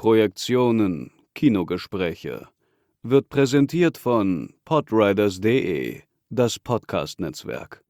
Projektionen Kinogespräche wird präsentiert von podriders.de, das Podcast-Netzwerk.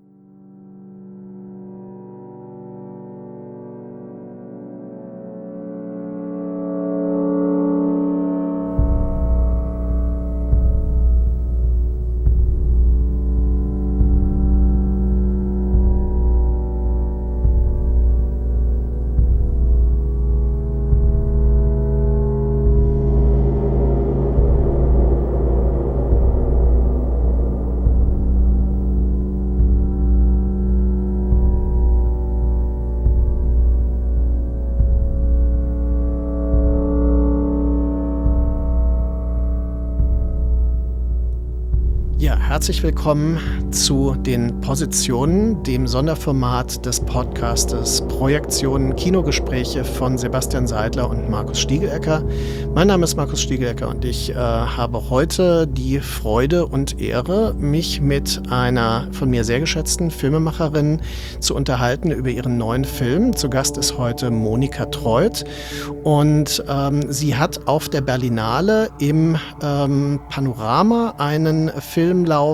Herzlich willkommen zu den Positionen, dem Sonderformat des Podcastes Projektionen Kinogespräche von Sebastian Seidler und Markus Stiegelecker. Mein Name ist Markus Stiegelecker und ich habe heute die Freude und Ehre, mich mit einer von mir sehr geschätzten Filmemacherin zu unterhalten über ihren neuen Film. Zu Gast ist heute Monika Treuth und sie hat auf der Berlinale im Panorama einen Film laufen,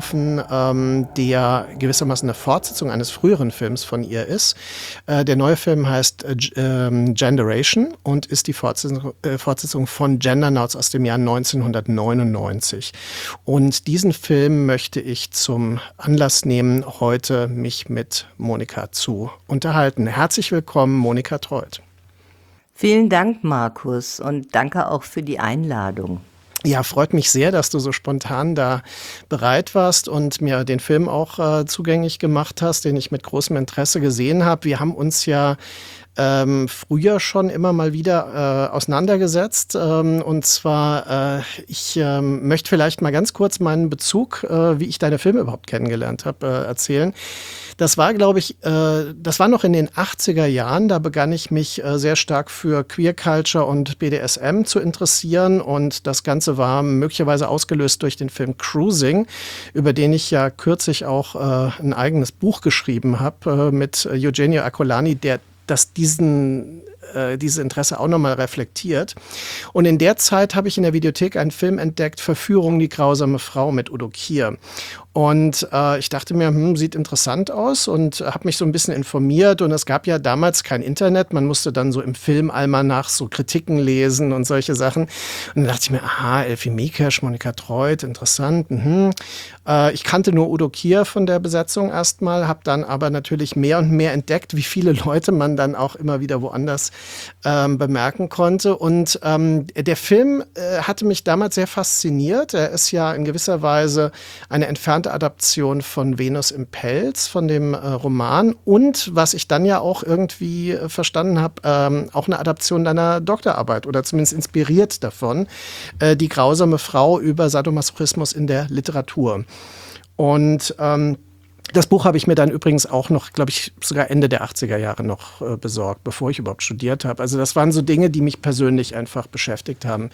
der gewissermaßen eine Fortsetzung eines früheren Films von ihr ist. Der neue Film heißt Generation und ist die Fortsetzung von Gendernauts aus dem Jahr 1999. Und diesen Film möchte ich zum Anlass nehmen, heute mich mit Monika zu unterhalten. Herzlich willkommen, Monika Treuth. Vielen Dank, Markus, und danke auch für die Einladung. Ja, freut mich sehr, dass du so spontan da bereit warst und mir den Film auch zugänglich gemacht hast, den ich mit großem Interesse gesehen habe. Wir haben uns ja früher schon immer mal wieder auseinandergesetzt. Und zwar, ich möchte vielleicht mal ganz kurz meinen Bezug, wie ich deine Filme überhaupt kennengelernt habe, erzählen. Das war, glaube ich, das war noch in den 80er Jahren. Da begann ich mich sehr stark für Queer Culture und BDSM zu interessieren. Und das Ganze war möglicherweise ausgelöst durch den Film Cruising, über den ich ja kürzlich auch ein eigenes Buch geschrieben habe mit Eugenio Accolani, das dieses Interesse auch nochmal reflektiert. Und in der Zeit habe ich in der Videothek einen Film entdeckt, Verführung, die grausame Frau mit Udo Kier. Und ich dachte mir, sieht interessant aus und habe mich so ein bisschen informiert. Und es gab ja damals kein Internet. Man musste dann so im Filmalmanach so Kritiken lesen und solche Sachen. Und dann dachte ich mir, aha, Elfie Mikesch, Monika Treuth, interessant. Ich kannte nur Udo Kier von der Besetzung erstmal, habe dann aber natürlich mehr und mehr entdeckt, wie viele Leute man dann auch immer wieder woanders bemerken konnte. Und der Film hatte mich damals sehr fasziniert. Er ist ja in gewisser Weise eine entfernte Adaption von Venus im Pelz, von dem Roman. Und was ich dann ja auch irgendwie verstanden habe, auch eine Adaption deiner Doktorarbeit oder zumindest inspiriert davon, die grausame Frau über Sadomasochismus in der Literatur. Und das Buch habe ich mir dann übrigens auch noch, glaube ich, sogar Ende der 80er Jahre noch besorgt, bevor ich überhaupt studiert habe. Also das waren so Dinge, die mich persönlich einfach beschäftigt haben.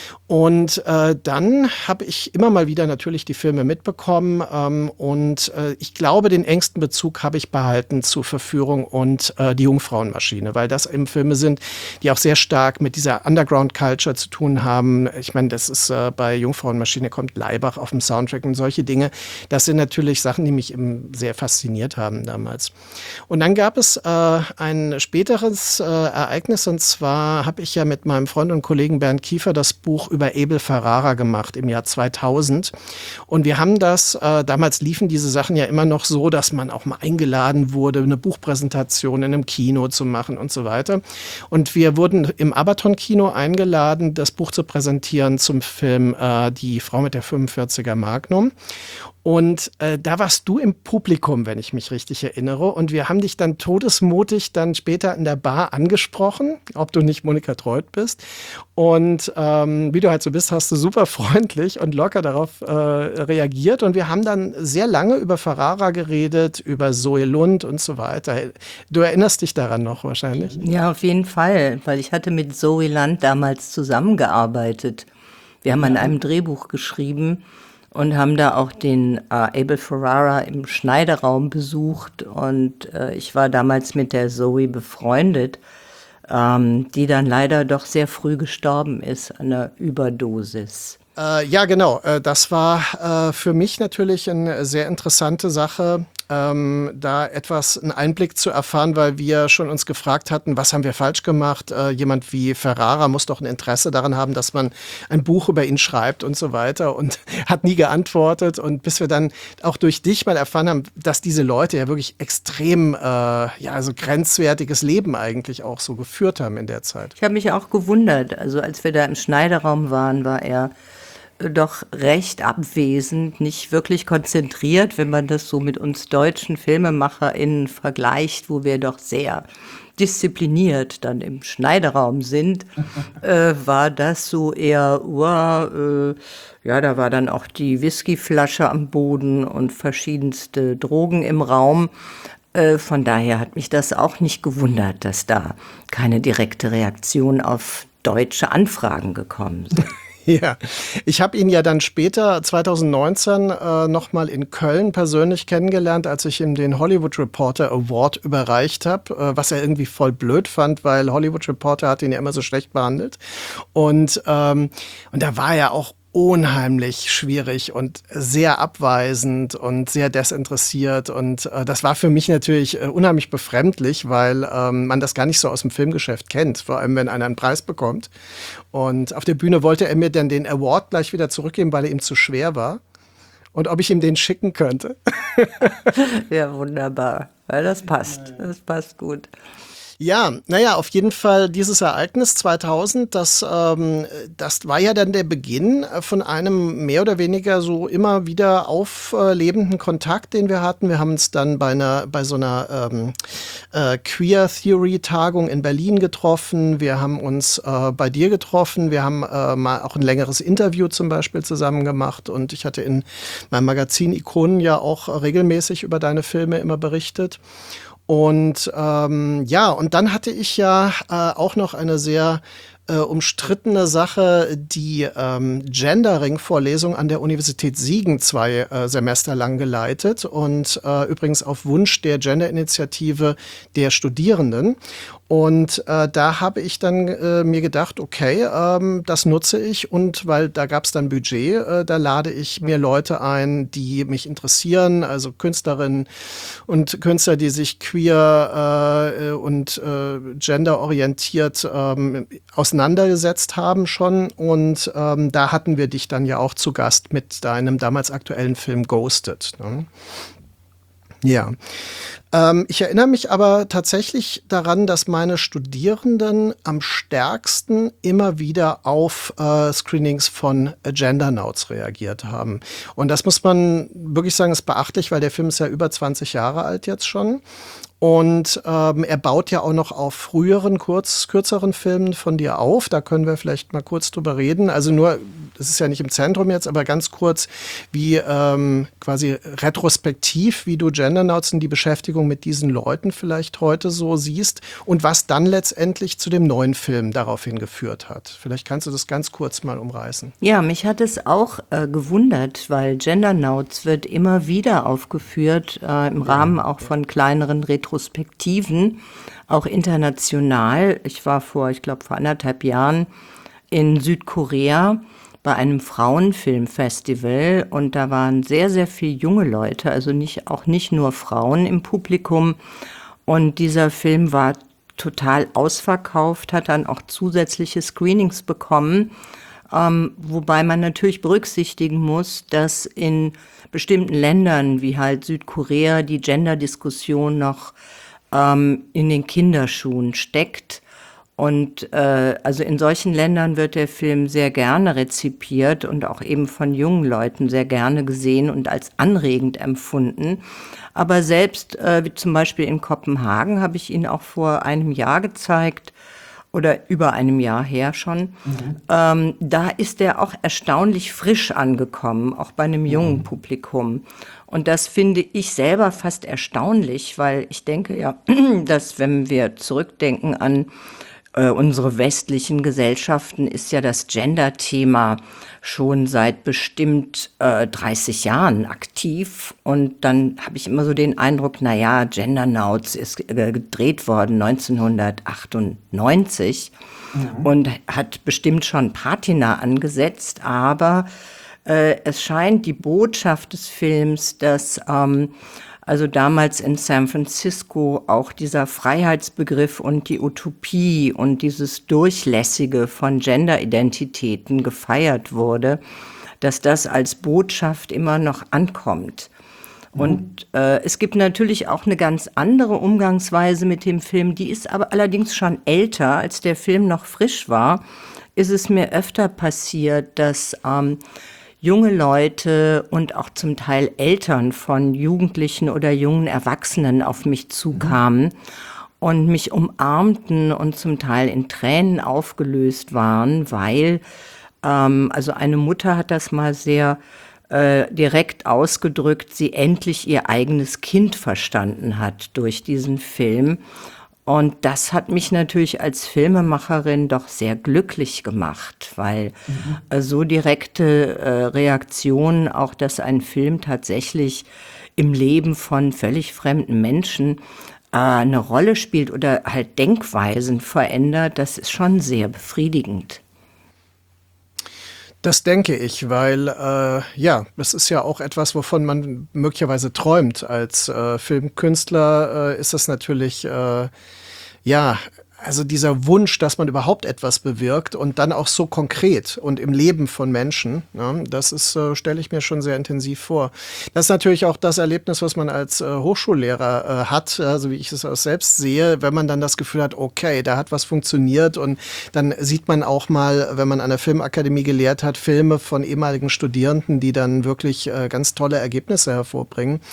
Und dann habe ich immer mal wieder natürlich die Filme mitbekommen und ich glaube, den engsten Bezug habe ich behalten zu Verführung und die Jungfrauenmaschine, weil das eben Filme sind, die auch sehr stark mit dieser Underground-Culture zu tun haben. Ich meine, das ist bei Jungfrauenmaschine kommt Laibach auf dem Soundtrack und solche Dinge. Das sind natürlich Sachen, die mich eben sehr fasziniert haben damals. Und dann gab es ein späteres Ereignis, und zwar habe ich ja mit meinem Freund und Kollegen Bernd Kiefer das Buch über Abel Ferrara gemacht im Jahr 2000. Und wir haben das, damals liefen diese Sachen ja immer noch so, dass man auch mal eingeladen wurde, eine Buchpräsentation in einem Kino zu machen und so weiter. Und wir wurden im Abaton-Kino eingeladen, das Buch zu präsentieren zum Film Die Frau mit der 45er Magnum. Und da warst du im Publikum, wenn ich mich richtig erinnere. Und wir haben dich dann todesmutig dann später in der Bar angesprochen, ob du nicht Monika Treuth bist. Und wie du halt so bist, hast du super freundlich und locker darauf reagiert. Und wir haben dann sehr lange über Ferrara geredet, über Zoe Lund und so weiter. Du erinnerst dich daran noch wahrscheinlich? Ja, auf jeden Fall, weil ich hatte mit Zoe Lund damals zusammengearbeitet. Wir haben an einem Drehbuch geschrieben und haben da auch den Abel Ferrara im Schneideraum besucht und ich war damals mit der Zoe befreundet. die dann leider doch sehr früh gestorben ist an einer Überdosis. Ja, genau. Das war für mich natürlich eine sehr interessante Sache, da einen Einblick zu erfahren, weil wir schon uns gefragt hatten, was haben wir falsch gemacht? Jemand wie Ferrara muss doch ein Interesse daran haben, dass man ein Buch über ihn schreibt und so weiter, und hat nie geantwortet. Und bis wir dann auch durch dich mal erfahren haben, dass diese Leute ja wirklich extrem, so grenzwertiges Leben eigentlich auch so geführt haben in der Zeit. Ich habe mich auch gewundert. Also als wir da im Schneideraum waren, war er doch recht abwesend, nicht wirklich konzentriert, wenn man das so mit uns deutschen FilmemacherInnen vergleicht, wo wir doch sehr diszipliniert dann im Schneideraum sind, war das so eher, da war dann auch die Whiskyflasche am Boden und verschiedenste Drogen im Raum. Von daher hat mich das auch nicht gewundert, dass da keine direkte Reaktion auf deutsche Anfragen gekommen sind. Ja, ich habe ihn ja dann später, 2019, nochmal in Köln persönlich kennengelernt, als ich ihm den Hollywood Reporter Award überreicht habe, was er irgendwie voll blöd fand, weil Hollywood Reporter hat ihn ja immer so schlecht behandelt. Und da war er auch unheimlich schwierig und sehr abweisend und sehr desinteressiert, und das war für mich natürlich unheimlich befremdlich, weil man das gar nicht so aus dem Filmgeschäft kennt, vor allem wenn einer einen Preis bekommt. Und auf der Bühne wollte er mir dann den Award gleich wieder zurückgeben, weil er ihm zu schwer war, und ob ich ihm den schicken könnte. Ja, wunderbar, weil das passt gut. Ja, auf jeden Fall dieses Ereignis 2000, das war ja dann der Beginn von einem mehr oder weniger so immer wieder auflebenden Kontakt, den wir hatten. Wir haben uns dann bei so einer Queer Theory Tagung in Berlin getroffen. Wir haben uns bei dir getroffen. Wir haben mal auch ein längeres Interview zum Beispiel zusammen gemacht, und ich hatte in meinem Magazin Ikonen ja auch regelmäßig über deine Filme immer berichtet. Und und dann hatte ich ja auch noch eine sehr umstrittene Sache, die Gendering-Vorlesung an der Universität Siegen 2 Semester lang geleitet, und übrigens auf Wunsch der Gender-Initiative der Studierenden. Und da habe ich dann mir gedacht, okay, das nutze ich, und weil da gab es dann Budget, da lade ich mir Leute ein, die mich interessieren, also Künstlerinnen und Künstler, die sich queer und genderorientiert auseinandergesetzt haben schon. Und da hatten wir dich dann ja auch zu Gast mit deinem damals aktuellen Film Ghosted, ne? Ja. Ich erinnere mich aber tatsächlich daran, dass meine Studierenden am stärksten immer wieder auf Screenings von Gendernauts reagiert haben. Und das muss man wirklich sagen, ist beachtlich, weil der Film ist ja über 20 Jahre alt jetzt schon. Und er baut ja auch noch auf früheren, kürzeren Filmen von dir auf. Da können wir vielleicht mal kurz drüber reden. Also nur, das ist ja nicht im Zentrum jetzt, aber ganz kurz, wie quasi retrospektiv, wie du Gendernauts und die Beschäftigung mit diesen Leuten vielleicht heute so siehst und was dann letztendlich zu dem neuen Film daraufhin geführt hat. Vielleicht kannst du das ganz kurz mal umreißen. Ja, mich hat es auch gewundert, weil Gendernauts wird immer wieder aufgeführt, im Rahmen auch von kleineren Retrospektiven, auch international. Ich war vor 1,5 Jahren in Südkorea bei einem Frauenfilmfestival, und da waren sehr, sehr viele junge Leute, also nicht nur Frauen im Publikum. Und dieser Film war total ausverkauft, hat dann auch zusätzliche Screenings bekommen, wobei man natürlich berücksichtigen muss, dass in bestimmten Ländern wie halt Südkorea die Gender-Diskussion noch in den Kinderschuhen steckt. Und also in solchen Ländern wird der Film sehr gerne rezipiert und auch eben von jungen Leuten sehr gerne gesehen und als anregend empfunden. Aber selbst wie zum Beispiel in Kopenhagen habe ich ihn auch vor einem Jahr gezeigt, oder über einem Jahr her schon. Da ist er auch erstaunlich frisch angekommen, auch bei einem jungen Publikum. Und das finde ich selber fast erstaunlich, weil ich denke ja, dass wenn wir zurückdenken an unsere westlichen Gesellschaften ist ja das Gender-Thema schon seit bestimmt 30 Jahren aktiv. Und dann habe ich immer so den Eindruck, naja, Gendernauts ist gedreht worden 1998 und hat bestimmt schon Patina angesetzt. Aber es scheint die Botschaft des Films, dass also damals in San Francisco auch dieser Freiheitsbegriff und die Utopie und dieses Durchlässige von Genderidentitäten gefeiert wurde, dass das als Botschaft immer noch ankommt. Und es gibt natürlich auch eine ganz andere Umgangsweise mit dem Film, die ist aber allerdings schon älter, als der Film noch frisch war, ist es mir öfter passiert, dass junge Leute und auch zum Teil Eltern von Jugendlichen oder jungen Erwachsenen auf mich zukamen und mich umarmten und zum Teil in Tränen aufgelöst waren, weil also eine Mutter hat das mal sehr direkt ausgedrückt, sie endlich ihr eigenes Kind verstanden hat durch diesen Film. Und das hat mich natürlich als Filmemacherin doch sehr glücklich gemacht, weil so direkte Reaktionen, auch dass ein Film tatsächlich im Leben von völlig fremden Menschen eine Rolle spielt oder halt Denkweisen verändert, das ist schon sehr befriedigend. Das denke ich, weil ja, das ist ja auch etwas, wovon man möglicherweise träumt. Als Filmkünstler ist das natürlich ja, also dieser Wunsch, dass man überhaupt etwas bewirkt und dann auch so konkret und im Leben von Menschen, ne, das ist, stelle ich mir schon sehr intensiv vor. Das ist natürlich auch das Erlebnis, was man als Hochschullehrer hat, also wie ich es auch selbst sehe, wenn man dann das Gefühl hat, okay, da hat was funktioniert und dann sieht man auch mal, wenn man an der Filmakademie gelehrt hat, Filme von ehemaligen Studierenden, die dann wirklich ganz tolle Ergebnisse hervorbringen.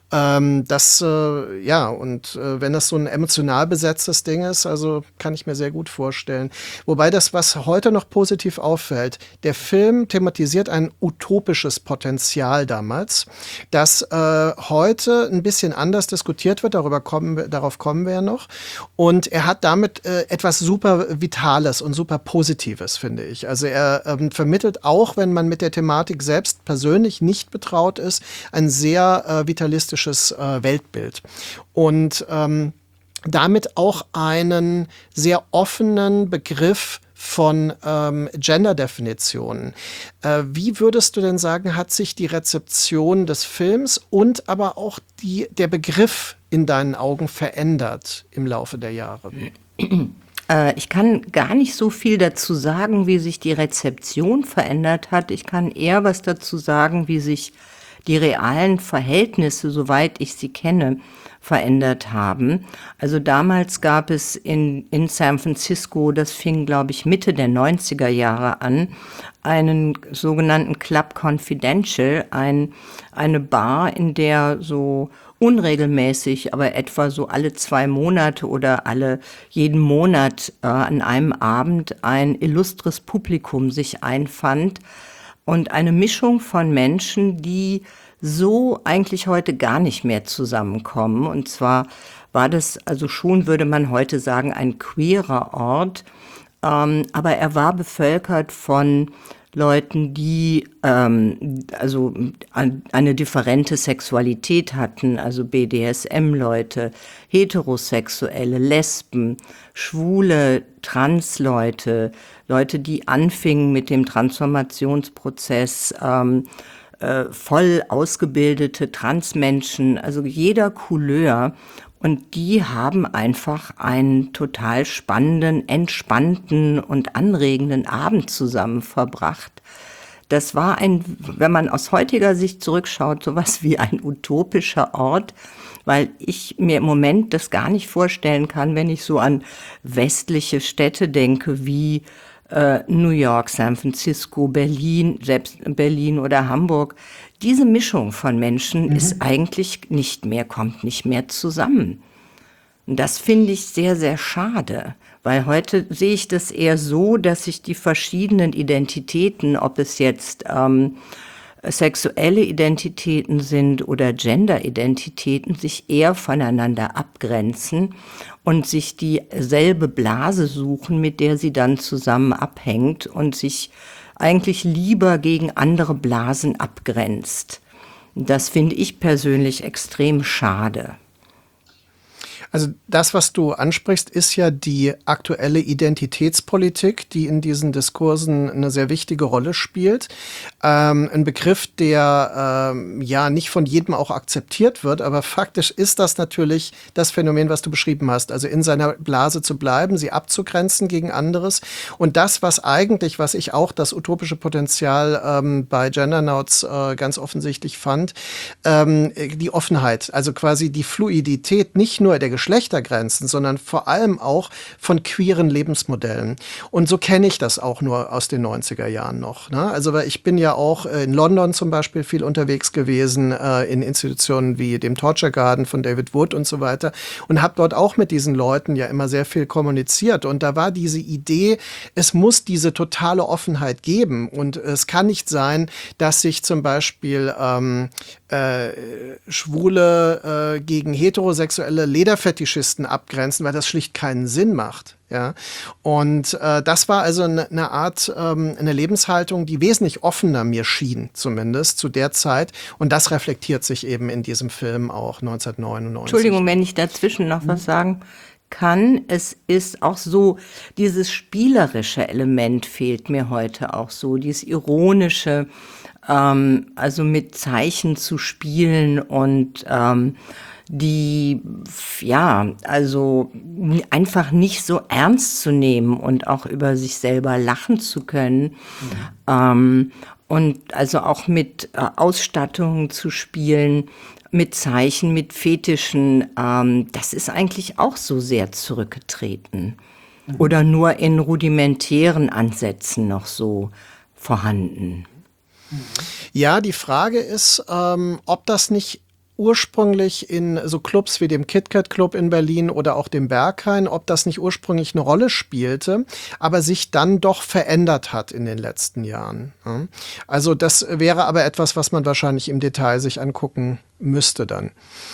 Ja, und wenn das so ein emotional besetztes Ding ist, also kann ich mir sehr gut vorstellen. Wobei das, was heute noch positiv auffällt, der Film thematisiert ein utopisches Potenzial damals, das heute ein bisschen anders diskutiert wird, darauf kommen wir ja noch. Und er hat damit etwas super Vitales und super Positives, finde ich. Also er vermittelt auch, wenn man mit der Thematik selbst persönlich nicht betraut ist, ein sehr vitalistisches Weltbild. Und damit auch einen sehr offenen Begriff von Gender-Definitionen. Wie würdest du denn sagen, hat sich die Rezeption des Films und aber auch der Begriff in deinen Augen verändert im Laufe der Jahre? Ich kann gar nicht so viel dazu sagen, wie sich die Rezeption verändert hat. Ich kann eher was dazu sagen, wie sich die realen Verhältnisse, soweit ich sie kenne, verändert haben. Also damals gab es in San Francisco, das fing, glaube ich, Mitte der 90er Jahre an, einen sogenannten Club Confidential, eine Bar, in der so unregelmäßig, aber etwa so alle 2 Monate oder jeden Monat an einem Abend ein illustres Publikum sich einfand und eine Mischung von Menschen, die so eigentlich heute gar nicht mehr zusammenkommen. Und zwar war das also schon, würde man heute sagen, ein queerer Ort, aber er war bevölkert von Leuten, die also eine differente Sexualität hatten, also BDSM-Leute, Heterosexuelle, Lesben, Schwule, Trans-Leute, Leute, die anfingen mit dem Transformationsprozess, voll ausgebildete Transmenschen, also jeder Couleur. Und die haben einfach einen total spannenden, entspannten und anregenden Abend zusammen verbracht. Das war wenn man aus heutiger Sicht zurückschaut, sowas wie ein utopischer Ort, weil ich mir im Moment das gar nicht vorstellen kann, wenn ich so an westliche Städte denke, wie New York, San Francisco, Berlin, selbst Berlin oder Hamburg. Diese Mischung von Menschen ist eigentlich kommt nicht mehr zusammen. Und das finde ich sehr, sehr schade, weil heute sehe ich das eher so, dass sich die verschiedenen Identitäten, ob es jetzt sexuelle Identitäten sind oder Gender-Identitäten, sich eher voneinander abgrenzen und sich dieselbe Blase suchen, mit der sie dann zusammen abhängt und sich eigentlich lieber gegen andere Blasen abgrenzt. Das finde ich persönlich extrem schade. Also das, was du ansprichst, ist ja die aktuelle Identitätspolitik, die in diesen Diskursen eine sehr wichtige Rolle spielt. Ein Begriff, der ja nicht von jedem auch akzeptiert wird, aber faktisch ist das natürlich das Phänomen, was du beschrieben hast. Also in seiner Blase zu bleiben, sie abzugrenzen gegen anderes. Und das, was ich auch das utopische Potenzial bei Gendernauts ganz offensichtlich fand, die Offenheit, also quasi die Fluidität, nicht nur der Geschlechtergrenzen, sondern vor allem auch von queeren Lebensmodellen. Und so kenne ich das auch nur aus den 90er Jahren noch. Ne? Also weil ich bin ja auch in London zum Beispiel viel unterwegs gewesen, in Institutionen wie dem Torture Garden von David Wood und so weiter und habe dort auch mit diesen Leuten ja immer sehr viel kommuniziert. Und da war diese Idee, es muss diese totale Offenheit geben und es kann nicht sein, dass sich zum Beispiel Schwule gegen heterosexuelle Lederfetischisten abgrenzen, weil das schlicht keinen Sinn macht. Ja, und das war also eine Art, eine Lebenshaltung, die wesentlich offener mir schien, zumindest zu der Zeit. Und das reflektiert sich eben in diesem Film auch 1999. Entschuldigung, wenn ich dazwischen noch was sagen kann. Es ist auch so, dieses spielerische Element fehlt mir heute auch so, dieses ironische, also mit Zeichen zu spielen und also einfach nicht so ernst zu nehmen und auch über sich selber lachen zu können. Und also auch mit Ausstattungen zu spielen, mit Zeichen, mit Fetischen, das ist eigentlich auch so sehr zurückgetreten. Oder nur in rudimentären Ansätzen noch so vorhanden. Ja, die Frage ist, ob das nicht ursprünglich in so Clubs wie dem KitKat Club in Berlin oder auch dem Berghain, ob das nicht ursprünglich eine Rolle spielte, aber sich dann doch verändert hat in den letzten Jahren. Also das wäre aber etwas, was man wahrscheinlich im Detail sich angucken müsste dann.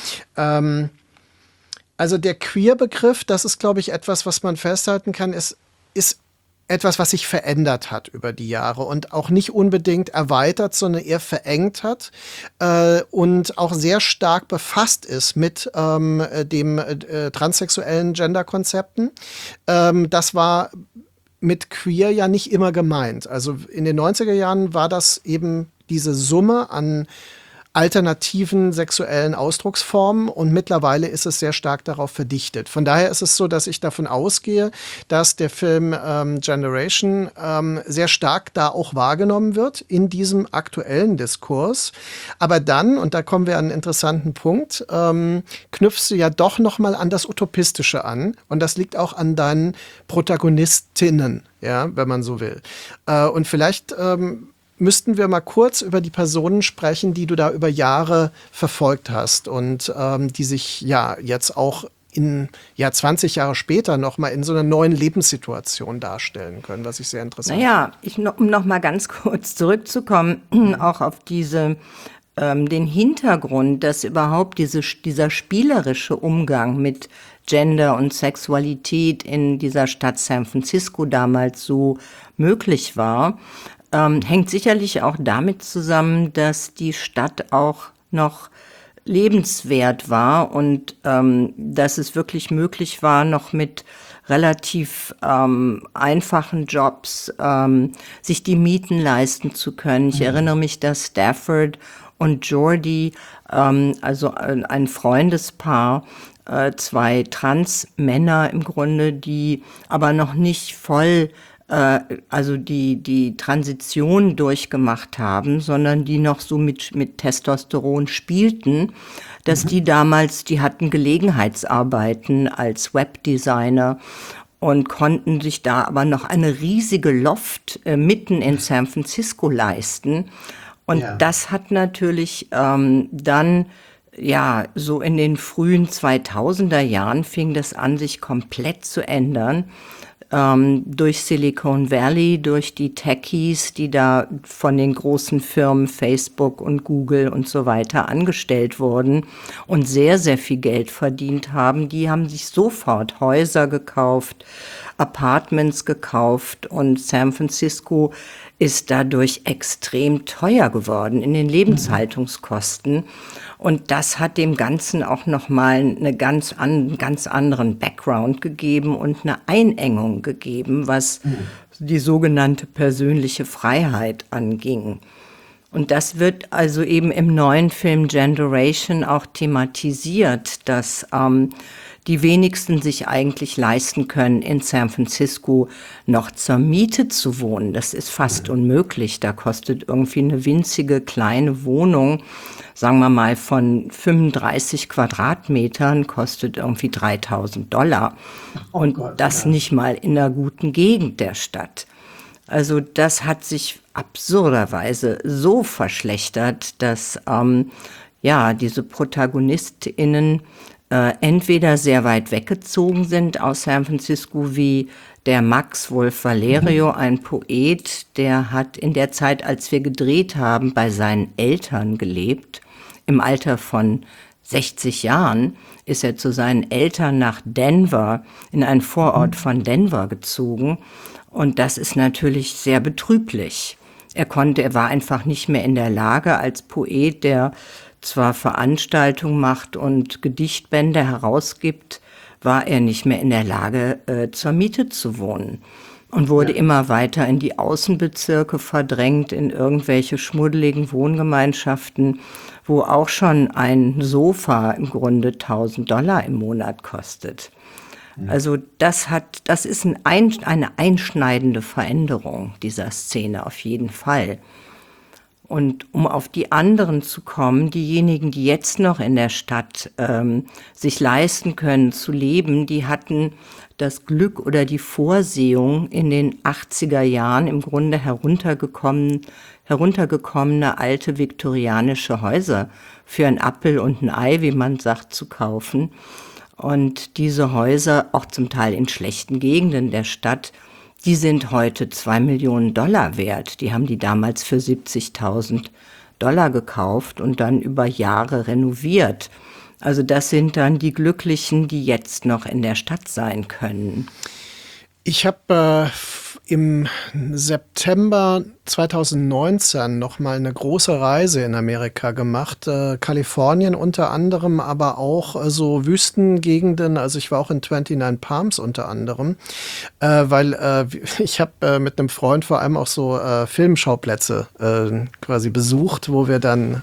Also der Queer-Begriff, das ist, glaube ich, etwas, was man festhalten kann, ist etwas, was sich verändert hat über die Jahre und auch nicht unbedingt erweitert, sondern eher verengt hat und auch sehr stark befasst ist mit dem transsexuellen Genderkonzepten. Das war mit queer ja nicht immer gemeint. Also in den 90er Jahren war das eben diese Summe an alternativen sexuellen Ausdrucksformen und mittlerweile ist es sehr stark darauf verdichtet. Von daher ist es so, dass ich davon ausgehe, dass der Film Generation sehr stark da auch wahrgenommen wird in diesem aktuellen Diskurs. Aber dann, und da kommen wir an einen interessanten Punkt, knüpfst du ja doch noch mal an das Utopistische an und das liegt auch an deinen Protagonistinnen, ja, wenn man so will. Und vielleicht müssten wir mal kurz über die Personen sprechen, die du da über Jahre verfolgt hast und die sich ja jetzt auch 20 Jahre später noch mal in so einer neuen Lebenssituation darstellen können, was ich sehr interessant finde. Um noch mal ganz kurz zurückzukommen, auch auf den Hintergrund, dass überhaupt dieser spielerische Umgang mit Gender und Sexualität in dieser Stadt San Francisco damals so möglich war, hängt sicherlich auch damit zusammen, dass die Stadt auch noch lebenswert war und dass es wirklich möglich war, noch mit relativ einfachen Jobs sich die Mieten leisten zu können. Ich erinnere mich, dass Stafford und Jordi, also ein Freundespaar, zwei Trans-Männer im Grunde, die aber noch nicht voll also die Transition durchgemacht haben, sondern die noch so mit Testosteron spielten, dass die hatten Gelegenheitsarbeiten als Webdesigner und konnten sich da aber noch eine riesige Loft mitten in San Francisco leisten. Und das hat natürlich dann, ja, so in den frühen 2000er Jahren fing das an, sich komplett zu ändern. durch Silicon Valley, durch die Techies, die da von den großen Firmen Facebook und Google und so weiter angestellt wurden und sehr, sehr viel Geld verdient haben. Die haben sich sofort Häuser gekauft, Apartments gekauft, und San Francisco ist dadurch extrem teuer geworden in den Lebenshaltungskosten. Und das hat dem Ganzen auch nochmal einen ganz anderen Background gegeben und eine Einengung gegeben, was die sogenannte persönliche Freiheit anging. Und das wird also eben im neuen Film Generation auch thematisiert, dass die wenigsten sich eigentlich leisten können, in San Francisco noch zur Miete zu wohnen. Das ist fast unmöglich. Da kostet irgendwie eine winzige kleine Wohnung, sagen wir mal von 35 Quadratmetern, kostet irgendwie $3.000. Und das nicht mal in einer guten Gegend der Stadt. Also das hat sich absurderweise so verschlechtert, dass diese ProtagonistInnen entweder sehr weit weggezogen sind aus San Francisco, wie der Max Wolf Valerio, ein Poet, der hat in der Zeit, als wir gedreht haben, bei seinen Eltern gelebt. Im Alter von 60 Jahren ist er zu seinen Eltern nach Denver, in einen Vorort von Denver gezogen. Und das ist natürlich sehr betrüblich. Er war einfach nicht mehr in der Lage, als Poet, der zwar Veranstaltungen macht und Gedichtbände herausgibt, war er nicht mehr in der Lage, zur Miete zu wohnen. Und wurde immer weiter in die Außenbezirke verdrängt, in irgendwelche schmuddeligen Wohngemeinschaften, wo auch schon ein Sofa im Grunde $1.000 im Monat kostet. Also das ist eine einschneidende Veränderung dieser Szene auf jeden Fall. Und um auf die anderen zu kommen, diejenigen, die jetzt noch in der Stadt sich leisten können zu leben, die hatten das Glück oder die Vorsehung, in den 80er Jahren im Grunde heruntergekommene alte viktorianische Häuser für ein Apfel und ein Ei, wie man sagt, zu kaufen. Und diese Häuser, auch zum Teil in schlechten Gegenden der Stadt, die sind heute $2 Millionen wert. Die haben die damals für $70.000 gekauft und dann über Jahre renoviert. Also das sind dann die Glücklichen, die jetzt noch in der Stadt sein können. Ich habe im September 2019 noch mal eine große Reise in Amerika gemacht, Kalifornien unter anderem, aber auch so Wüstengegenden. Also ich war auch in 29 Palms unter anderem, weil ich habe mit einem Freund vor allem auch so Filmschauplätze quasi besucht, wo wir dann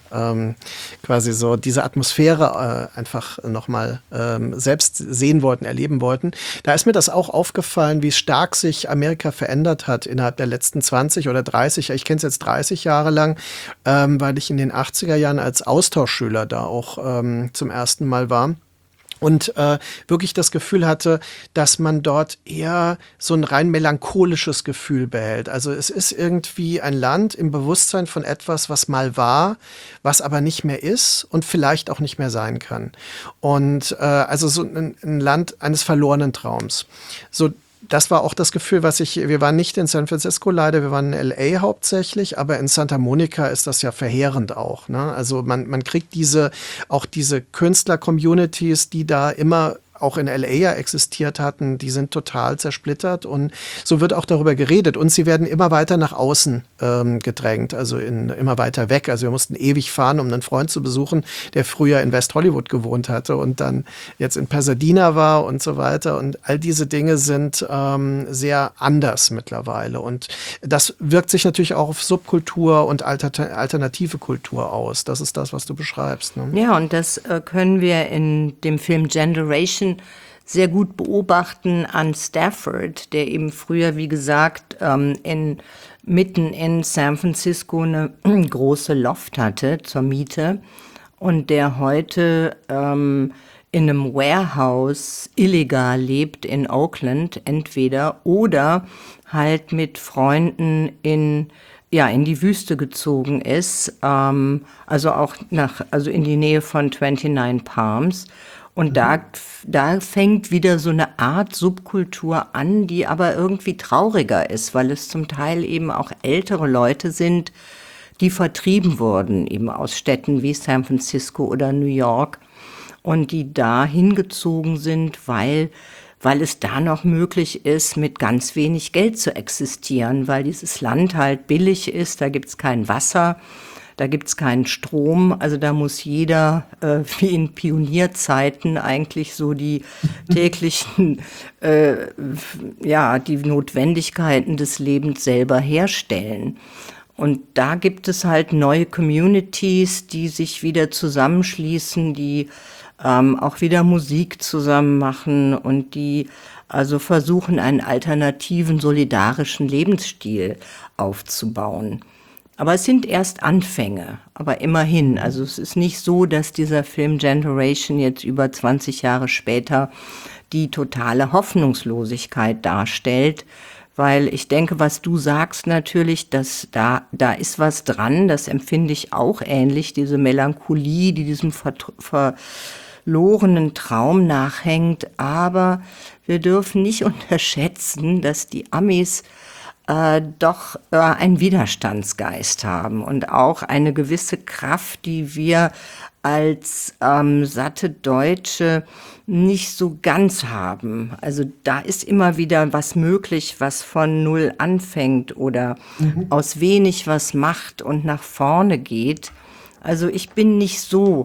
quasi so diese Atmosphäre einfach noch mal selbst sehen wollten, erleben wollten. Da ist mir das auch aufgefallen, wie stark sich Amerika verändert hat innerhalb der letzten 20 oder 30, ich kenne es jetzt 30 Jahre lang, weil ich in den 80er Jahren als Austauschschüler da auch zum ersten Mal war. Und wirklich das Gefühl hatte, dass man dort eher so ein rein melancholisches Gefühl behält. Also es ist irgendwie ein Land im Bewusstsein von etwas, was mal war, was aber nicht mehr ist und vielleicht auch nicht mehr sein kann. Und also so ein Land eines verlorenen Traums. So, das war auch das Gefühl, wir waren nicht in San Francisco leider, wir waren in LA hauptsächlich, aber in Santa Monica ist das ja verheerend auch, ne? Also man kriegt diese Künstler-Communities, die da immer auch in LA ja existiert hatten, die sind total zersplittert und so wird auch darüber geredet und sie werden immer weiter nach außen gedrängt, also immer weiter weg. Also wir mussten ewig fahren, um einen Freund zu besuchen, der früher in West Hollywood gewohnt hatte und dann jetzt in Pasadena war und so weiter und all diese Dinge sind sehr anders mittlerweile und das wirkt sich natürlich auch auf Subkultur und alternative Kultur aus. Das ist das, was du beschreibst, ne? Ja, und das können wir in dem Film Generation sehr gut beobachten an Stafford, der eben früher, wie gesagt, mitten in San Francisco eine große Loft hatte zur Miete und der heute in einem Warehouse illegal lebt in Oakland entweder oder halt mit Freunden in die Wüste gezogen ist, also auch in die Nähe von 29 Palms. Und da fängt wieder so eine Art Subkultur an, die aber irgendwie trauriger ist, weil es zum Teil eben auch ältere Leute sind, die vertrieben wurden, eben aus Städten wie San Francisco oder New York und die da hingezogen sind, weil es da noch möglich ist, mit ganz wenig Geld zu existieren, weil dieses Land halt billig ist, da gibt's kein Wasser, da gibt's keinen Strom, also da muss jeder, wie in Pionierzeiten, eigentlich so die täglichen, die Notwendigkeiten des Lebens selber herstellen. Und da gibt es halt neue Communities, die sich wieder zusammenschließen, die auch wieder Musik zusammen machen und die also versuchen, einen alternativen, solidarischen Lebensstil aufzubauen. Aber es sind erst Anfänge, aber immerhin. Also es ist nicht so, dass dieser Film Generation jetzt über 20 Jahre später die totale Hoffnungslosigkeit darstellt, weil ich denke, was du sagst natürlich, dass da ist was dran, das empfinde ich auch ähnlich, diese Melancholie, die diesem verlorenen Traum nachhängt, aber wir dürfen nicht unterschätzen, dass die Amis doch einen Widerstandsgeist haben und auch eine gewisse Kraft, die wir als satte Deutsche nicht so ganz haben. Also da ist immer wieder was möglich, was von Null anfängt oder aus wenig was macht und nach vorne geht. Also ich bin nicht so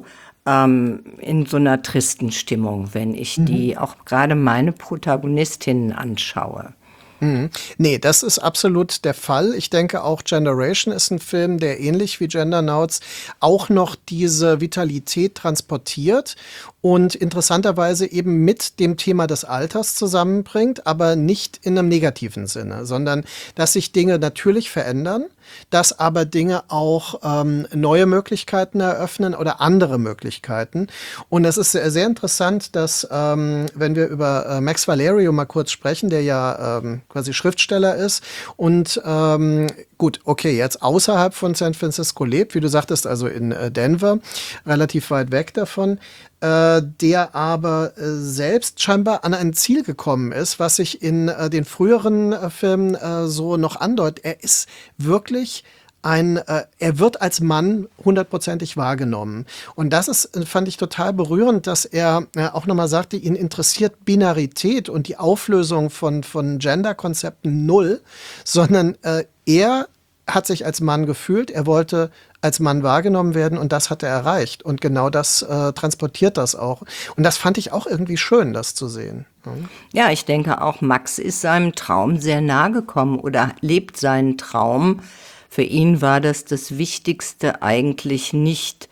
in so einer tristen Stimmung, wenn ich die auch gerade meine Protagonistinnen anschaue. Nee, das ist absolut der Fall. Ich denke auch Generation ist ein Film, der ähnlich wie Gendernauts auch noch diese Vitalität transportiert und interessanterweise eben mit dem Thema des Alters zusammenbringt, aber nicht in einem negativen Sinne, sondern dass sich Dinge natürlich verändern, dass aber Dinge auch neue Möglichkeiten eröffnen oder andere Möglichkeiten. Und es ist sehr, sehr interessant, dass, wenn wir über Max Valerio mal kurz sprechen, der ja quasi Schriftsteller ist und gut, okay, jetzt außerhalb von San Francisco lebt, wie du sagtest, also in Denver, relativ weit weg davon, der aber selbst scheinbar an ein Ziel gekommen ist, was sich in den früheren Filmen so noch andeutet. Er ist wirklich er wird als Mann hundertprozentig wahrgenommen. Und das ist, fand ich total berührend, dass er auch nochmal sagte, ihn interessiert Binarität und die Auflösung von Gender-Konzepten null, sondern er hat sich als Mann gefühlt, er wollte als Mann wahrgenommen werden und das hat er erreicht. Und genau das transportiert das auch. Und das fand ich auch irgendwie schön, das zu sehen. Ja, ich denke auch, Max ist seinem Traum sehr nahe gekommen oder lebt seinen Traum. Für ihn war das Wichtigste eigentlich nicht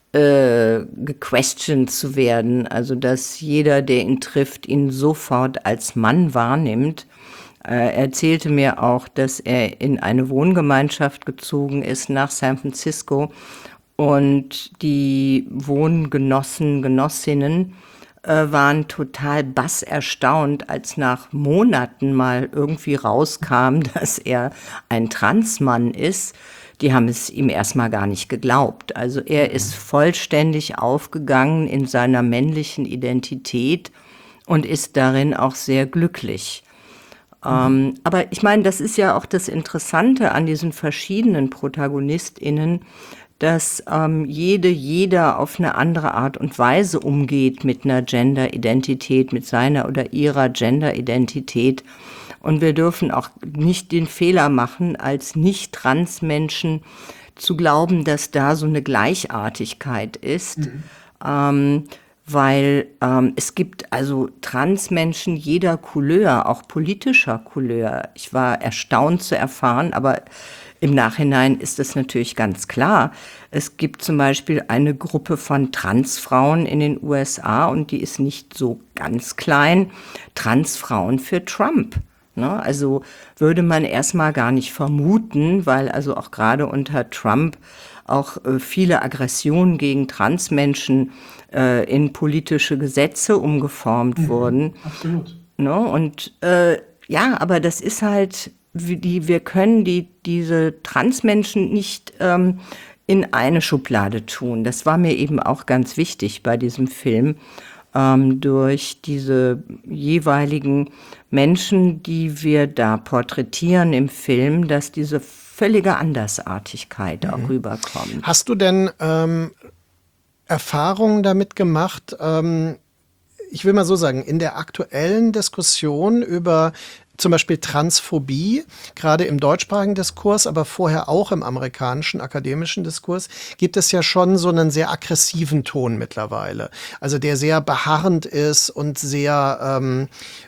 gequestioned zu werden, also dass jeder, der ihn trifft, ihn sofort als Mann wahrnimmt. Er erzählte mir auch, dass er in eine Wohngemeinschaft gezogen ist nach San Francisco und die Genossinnen waren total basserstaunt, als nach Monaten mal irgendwie rauskam, dass er ein Transmann ist. Die haben es ihm erstmal gar nicht geglaubt. Also er ist vollständig aufgegangen in seiner männlichen Identität und ist darin auch sehr glücklich. Aber ich meine, das ist ja auch das Interessante an diesen verschiedenen ProtagonistInnen, dass jeder auf eine andere Art und Weise umgeht mit einer Gender-Identität, mit seiner oder ihrer Gender-Identität. Und wir dürfen auch nicht den Fehler machen, als Nicht-Trans-Menschen zu glauben, dass da so eine Gleichartigkeit ist. Weil es gibt also Transmenschen jeder Couleur, auch politischer Couleur. Ich war erstaunt zu erfahren, aber im Nachhinein ist es natürlich ganz klar. Es gibt zum Beispiel eine Gruppe von Transfrauen in den USA und die ist nicht so ganz klein. Transfrauen für Trump. Ne? Also würde man erstmal gar nicht vermuten, weil also auch gerade unter Trump auch viele Aggressionen gegen Transmenschen in politische Gesetze umgeformt wurden. Absolut. Ne? Und aber das ist halt, wir können diese Transmenschen nicht in eine Schublade tun. Das war mir eben auch ganz wichtig bei diesem Film. durch diese jeweiligen Menschen, die wir da porträtieren im Film, dass diese völlige Andersartigkeit auch rüberkommt. Hast du denn Erfahrungen damit gemacht, ich will mal so sagen, in der aktuellen Diskussion über zum Beispiel Transphobie, gerade im deutschsprachigen Diskurs, aber vorher auch im amerikanischen akademischen Diskurs, gibt es ja schon so einen sehr aggressiven Ton mittlerweile. Also der sehr beharrend ist und sehr,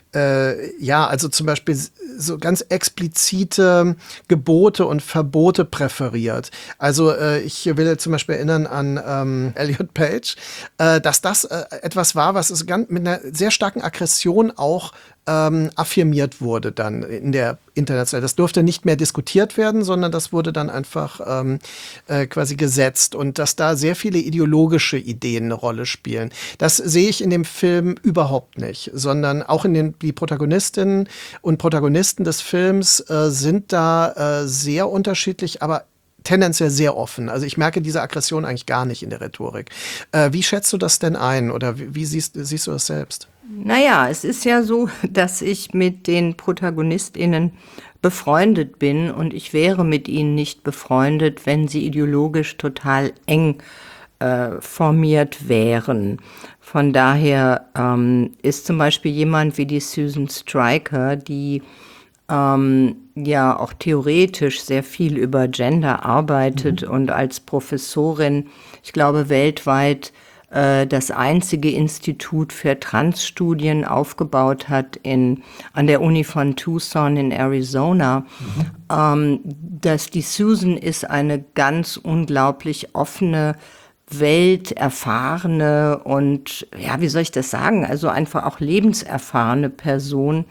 also zum Beispiel so ganz explizite Gebote und Verbote präferiert. Also ich will zum Beispiel erinnern an Elliot Page, dass das etwas war, was es ganz, mit einer sehr starken Aggression auch affirmiert wurde dann in der internationalen. Das durfte nicht mehr diskutiert werden, sondern das wurde dann einfach quasi gesetzt und dass da sehr viele ideologische Ideen eine Rolle spielen. Das sehe ich in dem Film überhaupt nicht, sondern auch die Protagonistinnen und Protagonisten des Films sind da sehr unterschiedlich, aber tendenziell sehr offen. Also ich merke diese Aggression eigentlich gar nicht in der Rhetorik. Wie schätzt du das denn ein oder wie siehst du das selbst? Naja, es ist ja so, dass ich mit den ProtagonistInnen befreundet bin und ich wäre mit ihnen nicht befreundet, wenn sie ideologisch total eng formiert wären. Von daher ist zum Beispiel jemand wie die Susan Stryker, die ja auch theoretisch sehr viel über Gender arbeitet und als Professorin, ich glaube, weltweit das einzige Institut für Transstudien aufgebaut hat an der Uni von Tucson in Arizona. Dass die Susan ist eine ganz unglaublich offene, welterfahrene und, ja, wie soll ich das sagen, also einfach auch lebenserfahrene Person,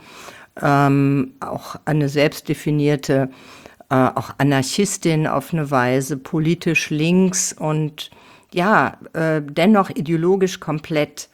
auch eine selbstdefinierte, auch Anarchistin auf eine Weise, politisch links und ja, dennoch ideologisch komplett,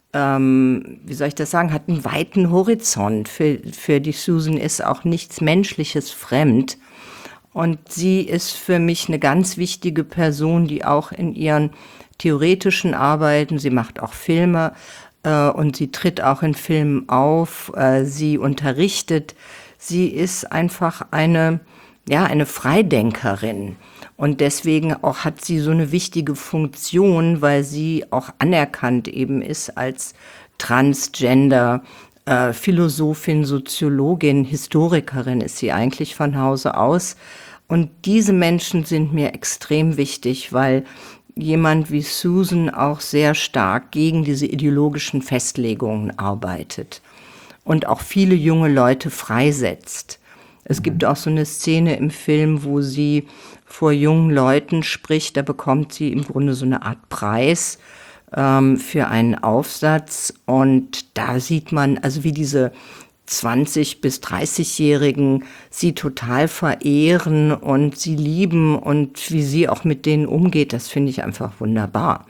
wie soll ich das sagen, hat einen weiten Horizont. Für die Susan ist auch nichts Menschliches fremd. Und sie ist für mich eine ganz wichtige Person, die auch in ihren theoretischen Arbeiten, sie macht auch Filme und sie tritt auch in Filmen auf, sie unterrichtet. Sie ist einfach eine Freidenkerin. Und deswegen auch hat sie so eine wichtige Funktion, weil sie auch anerkannt eben ist als Transgender, Philosophin, Soziologin, Historikerin ist sie eigentlich von Hause aus. Und diese Menschen sind mir extrem wichtig, weil jemand wie Susan auch sehr stark gegen diese ideologischen Festlegungen arbeitet und auch viele junge Leute freisetzt. Es gibt auch so eine Szene im Film, wo sie vor jungen Leuten spricht. Da bekommt sie im Grunde so eine Art Preis für einen Aufsatz. Und da sieht man, also wie diese 20- bis 30-Jährigen sie total verehren und sie lieben und wie sie auch mit denen umgeht, das finde ich einfach wunderbar.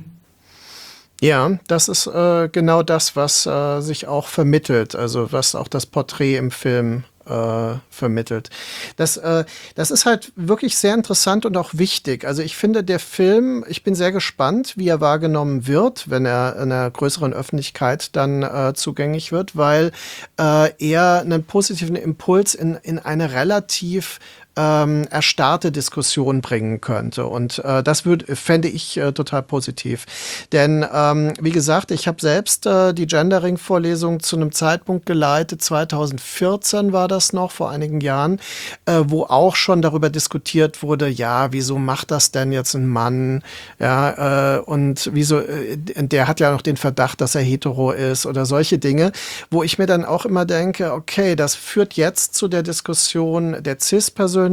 Ja, das ist genau das, was sich auch vermittelt, also was auch das Porträt im Film vermittelt. Das ist halt wirklich sehr interessant und auch wichtig. Also ich finde, der Film, ich bin sehr gespannt, wie er wahrgenommen wird, wenn er in einer größeren Öffentlichkeit dann zugänglich wird, weil er einen positiven Impuls in eine relativ erstarrte Diskussion bringen könnte. Und das fände ich total positiv. Denn, wie gesagt, ich habe selbst die Gendering-Vorlesung zu einem Zeitpunkt geleitet, 2014 war das noch, vor einigen Jahren, wo auch schon darüber diskutiert wurde, ja, wieso macht das denn jetzt ein Mann? Ja, und wieso, der hat ja noch den Verdacht, dass er hetero ist oder solche Dinge, wo ich mir dann auch immer denke, okay, das führt jetzt zu der Diskussion der Cis-Persönlichkeit,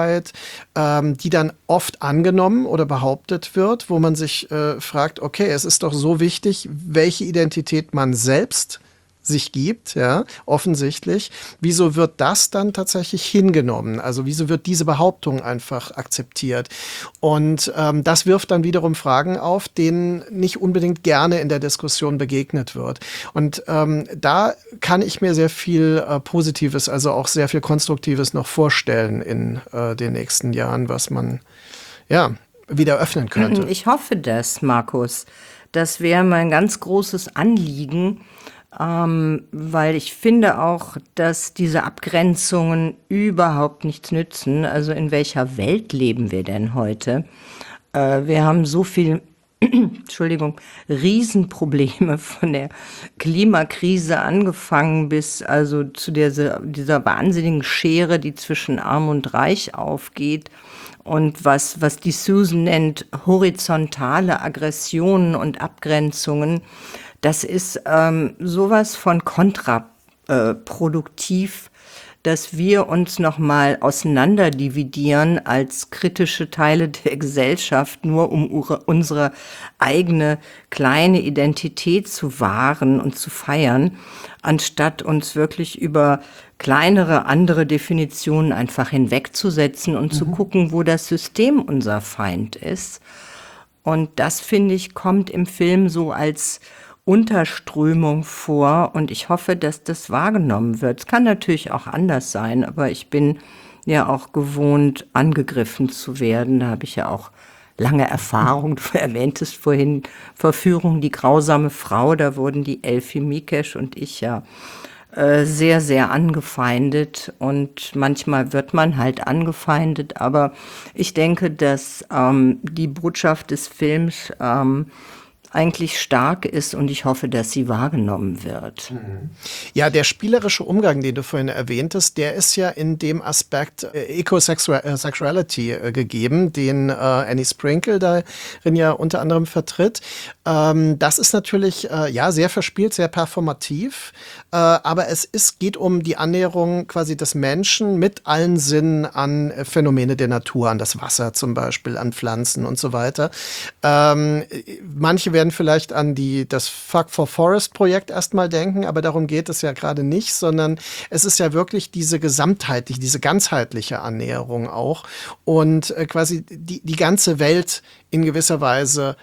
die dann oft angenommen oder behauptet wird, wo man sich fragt, okay, es ist doch so wichtig, welche Identität man selbst sich gibt, ja, offensichtlich. Wieso wird das dann tatsächlich hingenommen? Also wieso wird diese Behauptung einfach akzeptiert? Und das wirft dann wiederum Fragen auf, denen nicht unbedingt gerne in der Diskussion begegnet wird. Und da kann ich mir sehr viel Positives, also auch sehr viel Konstruktives noch vorstellen in den nächsten Jahren, was man ja wieder öffnen könnte. Ich hoffe das, Markus. Das wäre mein ganz großes Anliegen, weil ich finde auch, dass diese Abgrenzungen überhaupt nichts nützen. Also in welcher Welt leben wir denn heute? Wir haben so viel, Entschuldigung, Riesenprobleme von der Klimakrise angefangen bis also zu dieser wahnsinnigen Schere, die zwischen Arm und Reich aufgeht. Und was die Susan nennt, horizontale Aggressionen und Abgrenzungen, das ist sowas von kontraproduktiv, dass wir uns nochmal auseinanderdividieren als kritische Teile der Gesellschaft, nur um unsere eigene kleine Identität zu wahren und zu feiern, anstatt uns wirklich über kleinere, andere Definitionen einfach hinwegzusetzen und zu gucken, wo das System unser Feind ist. Und das, finde ich, kommt im Film so als Unterströmung vor und ich hoffe, dass das wahrgenommen wird. Es kann natürlich auch anders sein, aber ich bin ja auch gewohnt, angegriffen zu werden. Da habe ich ja auch lange Erfahrung. Du erwähntest vorhin Verführung, die grausame Frau, da wurden die Elfie Mikesh und ich ja sehr, sehr angefeindet und manchmal wird man halt angefeindet, aber ich denke, dass die Botschaft des Films eigentlich stark ist und ich hoffe, dass sie wahrgenommen wird. Ja, der spielerische Umgang, den du vorhin erwähntest, der ist ja in dem Aspekt Ecosexuality gegeben, den Annie Sprinkle darin ja unter anderem vertritt. Das ist natürlich ja sehr verspielt, sehr performativ, aber geht um die Annäherung quasi des Menschen mit allen Sinnen an Phänomene der Natur, an das Wasser zum Beispiel, an Pflanzen und so weiter. Manche werden vielleicht an das Fuck for Forest Projekt erstmal denken, aber darum geht es ja gerade nicht, sondern es ist ja wirklich diese gesamtheitliche, diese ganzheitliche Annäherung auch und quasi die ganze Welt in gewisser Weise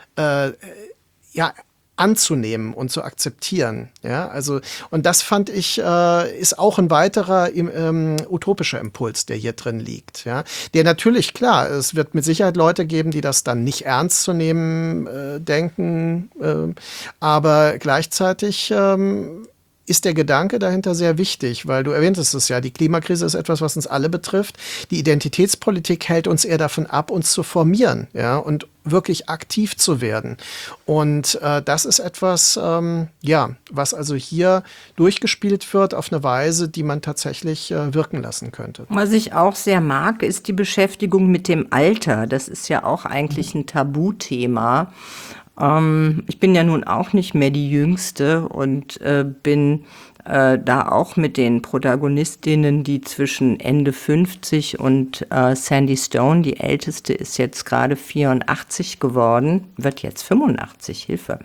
ja anzunehmen und zu akzeptieren. Ja, also, und das fand ich, ist auch ein weiterer utopischer Impuls, der hier drin liegt. Ja, der natürlich, klar, es wird mit Sicherheit Leute geben, die das dann nicht ernst zu nehmen denken, aber gleichzeitig ist der Gedanke dahinter sehr wichtig, weil du erwähntest es ja, die Klimakrise ist etwas, was uns alle betrifft. Die Identitätspolitik hält uns eher davon ab, uns zu formieren, ja, und wirklich aktiv zu werden. Und das ist etwas, ja, was also hier durchgespielt wird auf eine Weise, die man tatsächlich wirken lassen könnte. Was ich auch sehr mag, ist die Beschäftigung mit dem Alter. Das ist ja auch eigentlich ein Tabuthema. Ich bin ja nun auch nicht mehr die Jüngste und bin da auch mit den Protagonistinnen, die zwischen Ende 50 und Sandy Stone, die älteste, ist jetzt gerade 84 geworden, wird jetzt 85, Hilfe.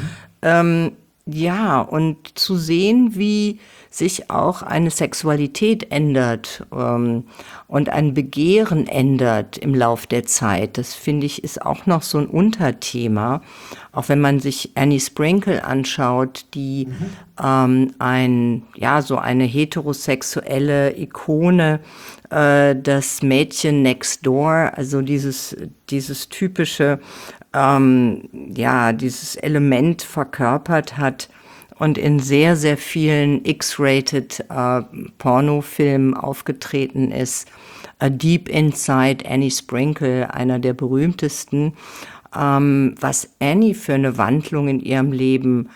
Ja, und zu sehen, wie sich auch eine Sexualität ändert und ein Begehren ändert im Lauf der Zeit, das finde ich ist auch noch so ein Unterthema. Auch wenn man sich Annie Sprinkle anschaut, die so eine heterosexuelle Ikone, das Mädchen next door, also dieses typische dieses Element verkörpert hat und in sehr, sehr vielen X-rated Pornofilmen aufgetreten ist. Deep Inside Annie Sprinkle, einer der berühmtesten. Was Annie für eine Wandlung in ihrem Leben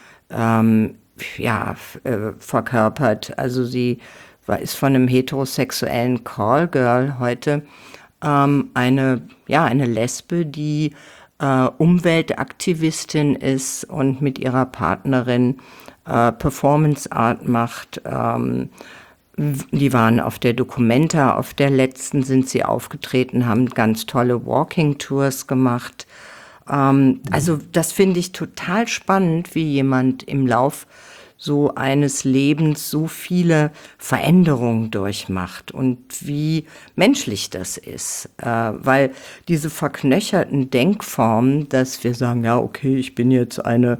verkörpert. Also sie ist von einem heterosexuellen Callgirl heute eine Lesbe, die Umweltaktivistin ist und mit ihrer Partnerin Performance Art macht. Die waren auf der Documenta, auf der letzten sind sie aufgetreten, haben ganz tolle Walking Tours gemacht. Also das finde ich total spannend, wie jemand im Lauf so eines Lebens so viele Veränderungen durchmacht und wie menschlich das ist. Weil diese verknöcherten Denkformen, dass wir sagen, ja, okay, ich bin jetzt eine,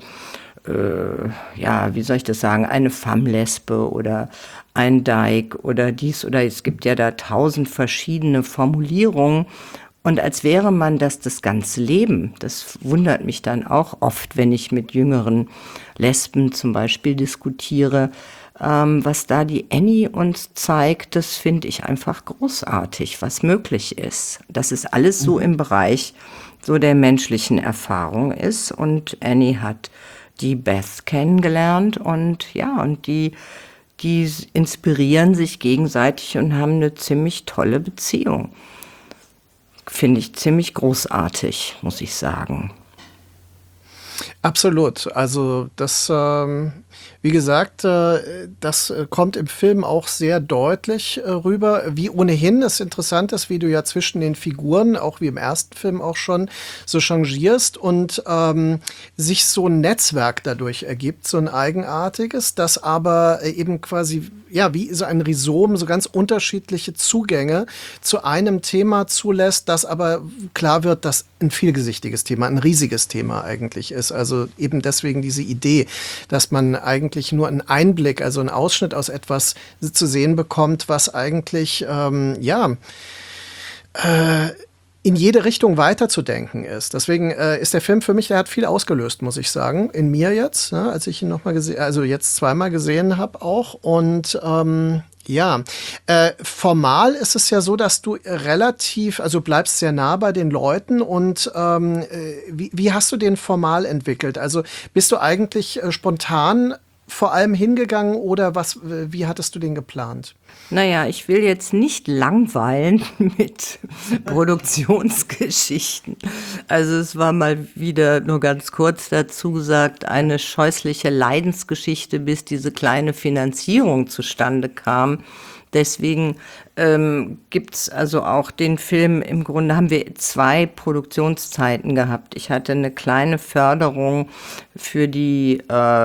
eine Femme-Lesbe oder ein Dyke oder dies oder es gibt ja da 1000 verschiedene Formulierungen Und als wäre man das ganze Leben. Das wundert mich dann auch oft, wenn ich mit jüngeren Lesben zum Beispiel diskutiere. Was da die Annie uns zeigt, das finde ich einfach großartig, was möglich ist. Dass es alles so im Bereich so der menschlichen Erfahrung ist. Und Annie hat die Beth kennengelernt und die inspirieren sich gegenseitig und haben eine ziemlich tolle Beziehung. Finde ich ziemlich großartig, muss ich sagen. Absolut. Also das, wie gesagt, das kommt im Film auch sehr deutlich rüber. Wie ohnehin es interessant ist, wie du ja zwischen den Figuren, auch wie im ersten Film auch schon, so changierst und sich so ein Netzwerk dadurch ergibt, so ein eigenartiges, das aber eben quasi, ja, wie so ein Rhizom, so ganz unterschiedliche Zugänge zu einem Thema zulässt, das aber klar wird, dass ein vielgesichtiges Thema, ein riesiges Thema eigentlich ist. Also eben deswegen diese Idee, dass man eigentlich nur einen Einblick, also einen Ausschnitt aus etwas zu sehen bekommt, was eigentlich, in jede Richtung weiterzudenken ist. Deswegen ist der Film für mich, der hat viel ausgelöst, muss ich sagen, in mir jetzt, ne, als ich ihn nochmal gesehen, also jetzt zweimal gesehen habe auch. Und formal ist es ja so, dass du relativ, also bleibst sehr nah bei den Leuten und wie hast du den formal entwickelt? Also bist du eigentlich spontan vor allem hingegangen oder wie hattest du den geplant? Naja, ich will jetzt nicht langweilen mit Produktionsgeschichten. Also es war mal wieder, nur ganz kurz dazu gesagt, eine scheußliche Leidensgeschichte, bis diese kleine Finanzierung zustande kam. Deswegen gibt's also auch den Film, im Grunde haben wir 2 Produktionszeiten gehabt. Ich hatte eine kleine Förderung für die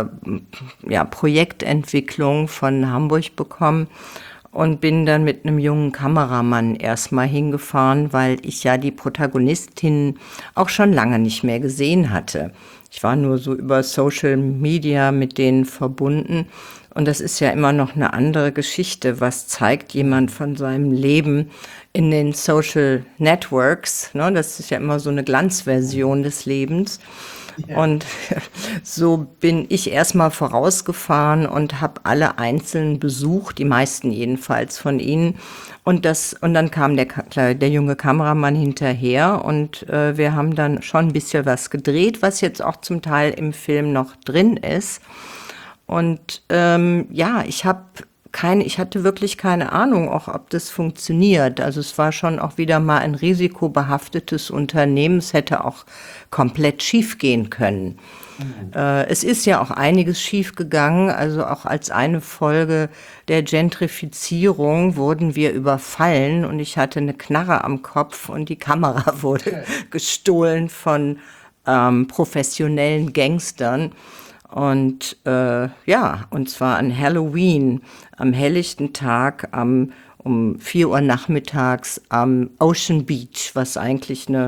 Projektentwicklung von Hamburg bekommen und bin dann mit einem jungen Kameramann erstmal hingefahren, weil ich ja die Protagonistin auch schon lange nicht mehr gesehen hatte. Ich war nur so über Social Media mit denen verbunden. Und das ist ja immer noch eine andere Geschichte. Was zeigt jemand von seinem Leben in den Social Networks? Ne? Das ist ja immer so eine Glanzversion des Lebens. Ja. Und so bin ich erstmal vorausgefahren und habe alle einzeln besucht, die meisten jedenfalls von ihnen. Und dann kam der junge Kameramann hinterher und wir haben dann schon ein bisschen was gedreht, was jetzt auch zum Teil im Film noch drin ist. Und ich hatte wirklich keine Ahnung, auch ob das funktioniert. Also es war schon auch wieder mal ein risikobehaftetes Unternehmen. Es hätte auch komplett schief gehen können. Es ist ja auch einiges schief gegangen. Also auch als eine Folge der Gentrifizierung wurden wir überfallen und ich hatte eine Knarre am Kopf und die Kamera wurde gestohlen von professionellen Gangstern. Und und zwar an Halloween, am helllichten Tag, um 4 Uhr nachmittags am Ocean Beach, was eigentlich eine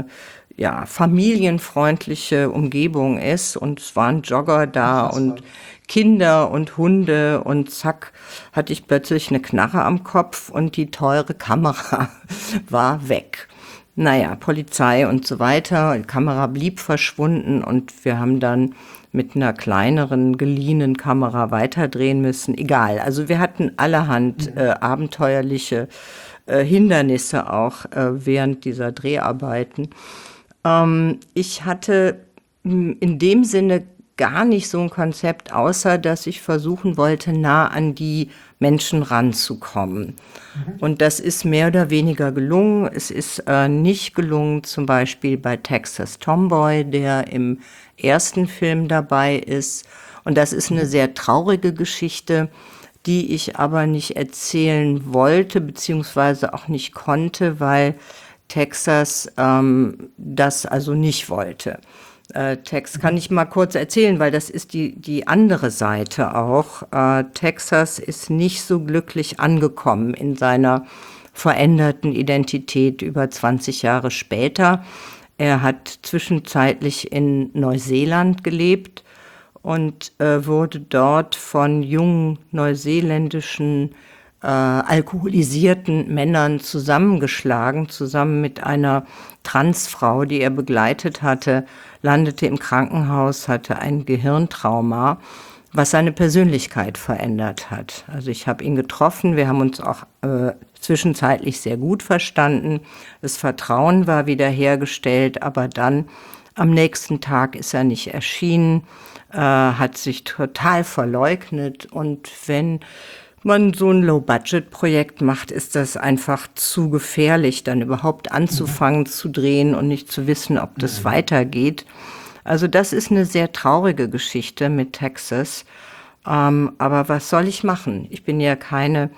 familienfreundliche Umgebung ist. Und es waren Jogger da und Kinder und Hunde und zack, hatte ich plötzlich eine Knarre am Kopf und die teure Kamera war weg. Naja, Polizei und so weiter, die Kamera blieb verschwunden und wir haben dann mit einer kleineren geliehenen Kamera weiterdrehen müssen. Egal, also wir hatten allerhand abenteuerliche Hindernisse auch während dieser Dreharbeiten. Ich hatte in dem Sinne gar nicht so ein Konzept, außer dass ich versuchen wollte, nah an die Menschen ranzukommen. Und das ist mehr oder weniger gelungen. Es ist nicht gelungen, zum Beispiel bei Texas Tomboy, der im ersten Film dabei ist. Und das ist eine sehr traurige Geschichte, die ich aber nicht erzählen wollte, beziehungsweise auch nicht konnte, weil Texas das also nicht wollte. Tex kann ich mal kurz erzählen, weil das ist die andere Seite auch. Texas ist nicht so glücklich angekommen in seiner veränderten Identität über 20 Jahre später. Er hat zwischenzeitlich in Neuseeland gelebt und wurde dort von jungen neuseeländischen alkoholisierten Männern zusammengeschlagen, zusammen mit einer Transfrau, die er begleitet hatte, landete im Krankenhaus, hatte ein Gehirntrauma, was seine Persönlichkeit verändert hat. Also ich habe ihn getroffen, wir haben uns auch zwischenzeitlich sehr gut verstanden. Das Vertrauen war wiederhergestellt, aber dann am nächsten Tag ist er nicht erschienen, hat sich total verleugnet. Und wenn man so ein Low-Budget-Projekt macht, ist das einfach zu gefährlich, dann überhaupt anzufangen zu drehen und nicht zu wissen, ob das weitergeht. Also das ist eine sehr traurige Geschichte mit Texas. Aber was soll ich machen? Ich bin ja keine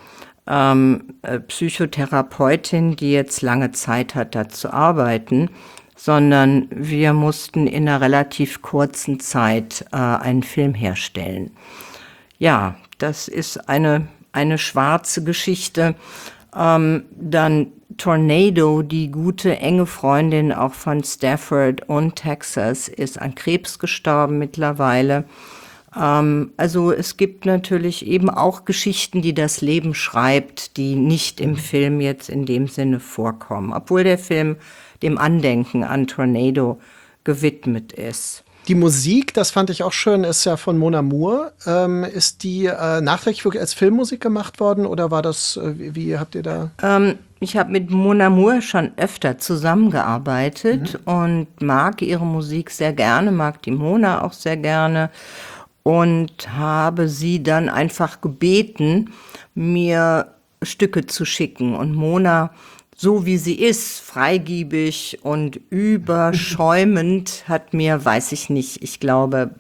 Psychotherapeutin, die jetzt lange Zeit hat, da zu arbeiten, sondern wir mussten in einer relativ kurzen Zeit einen Film herstellen. Ja, das ist eine schwarze Geschichte. Dann Tornado, die gute, enge Freundin auch von Stafford und Texas, ist an Krebs gestorben mittlerweile. Also es gibt natürlich eben auch Geschichten, die das Leben schreibt, die nicht im Film jetzt in dem Sinne vorkommen, obwohl der Film dem Andenken an Tornado gewidmet ist. Die Musik, das fand ich auch schön, ist ja von Mon Amour. Ist die nachträglich wirklich als Filmmusik gemacht worden oder war das, wie habt ihr da? Ich habe mit Mon Amour schon öfter zusammengearbeitet und mag ihre Musik sehr gerne, mag die Mona auch sehr gerne und habe sie dann einfach gebeten, mir Stücke zu schicken. Und Mona, so wie sie ist, freigebig und überschäumend, hat mir, weiß ich nicht, ich glaube,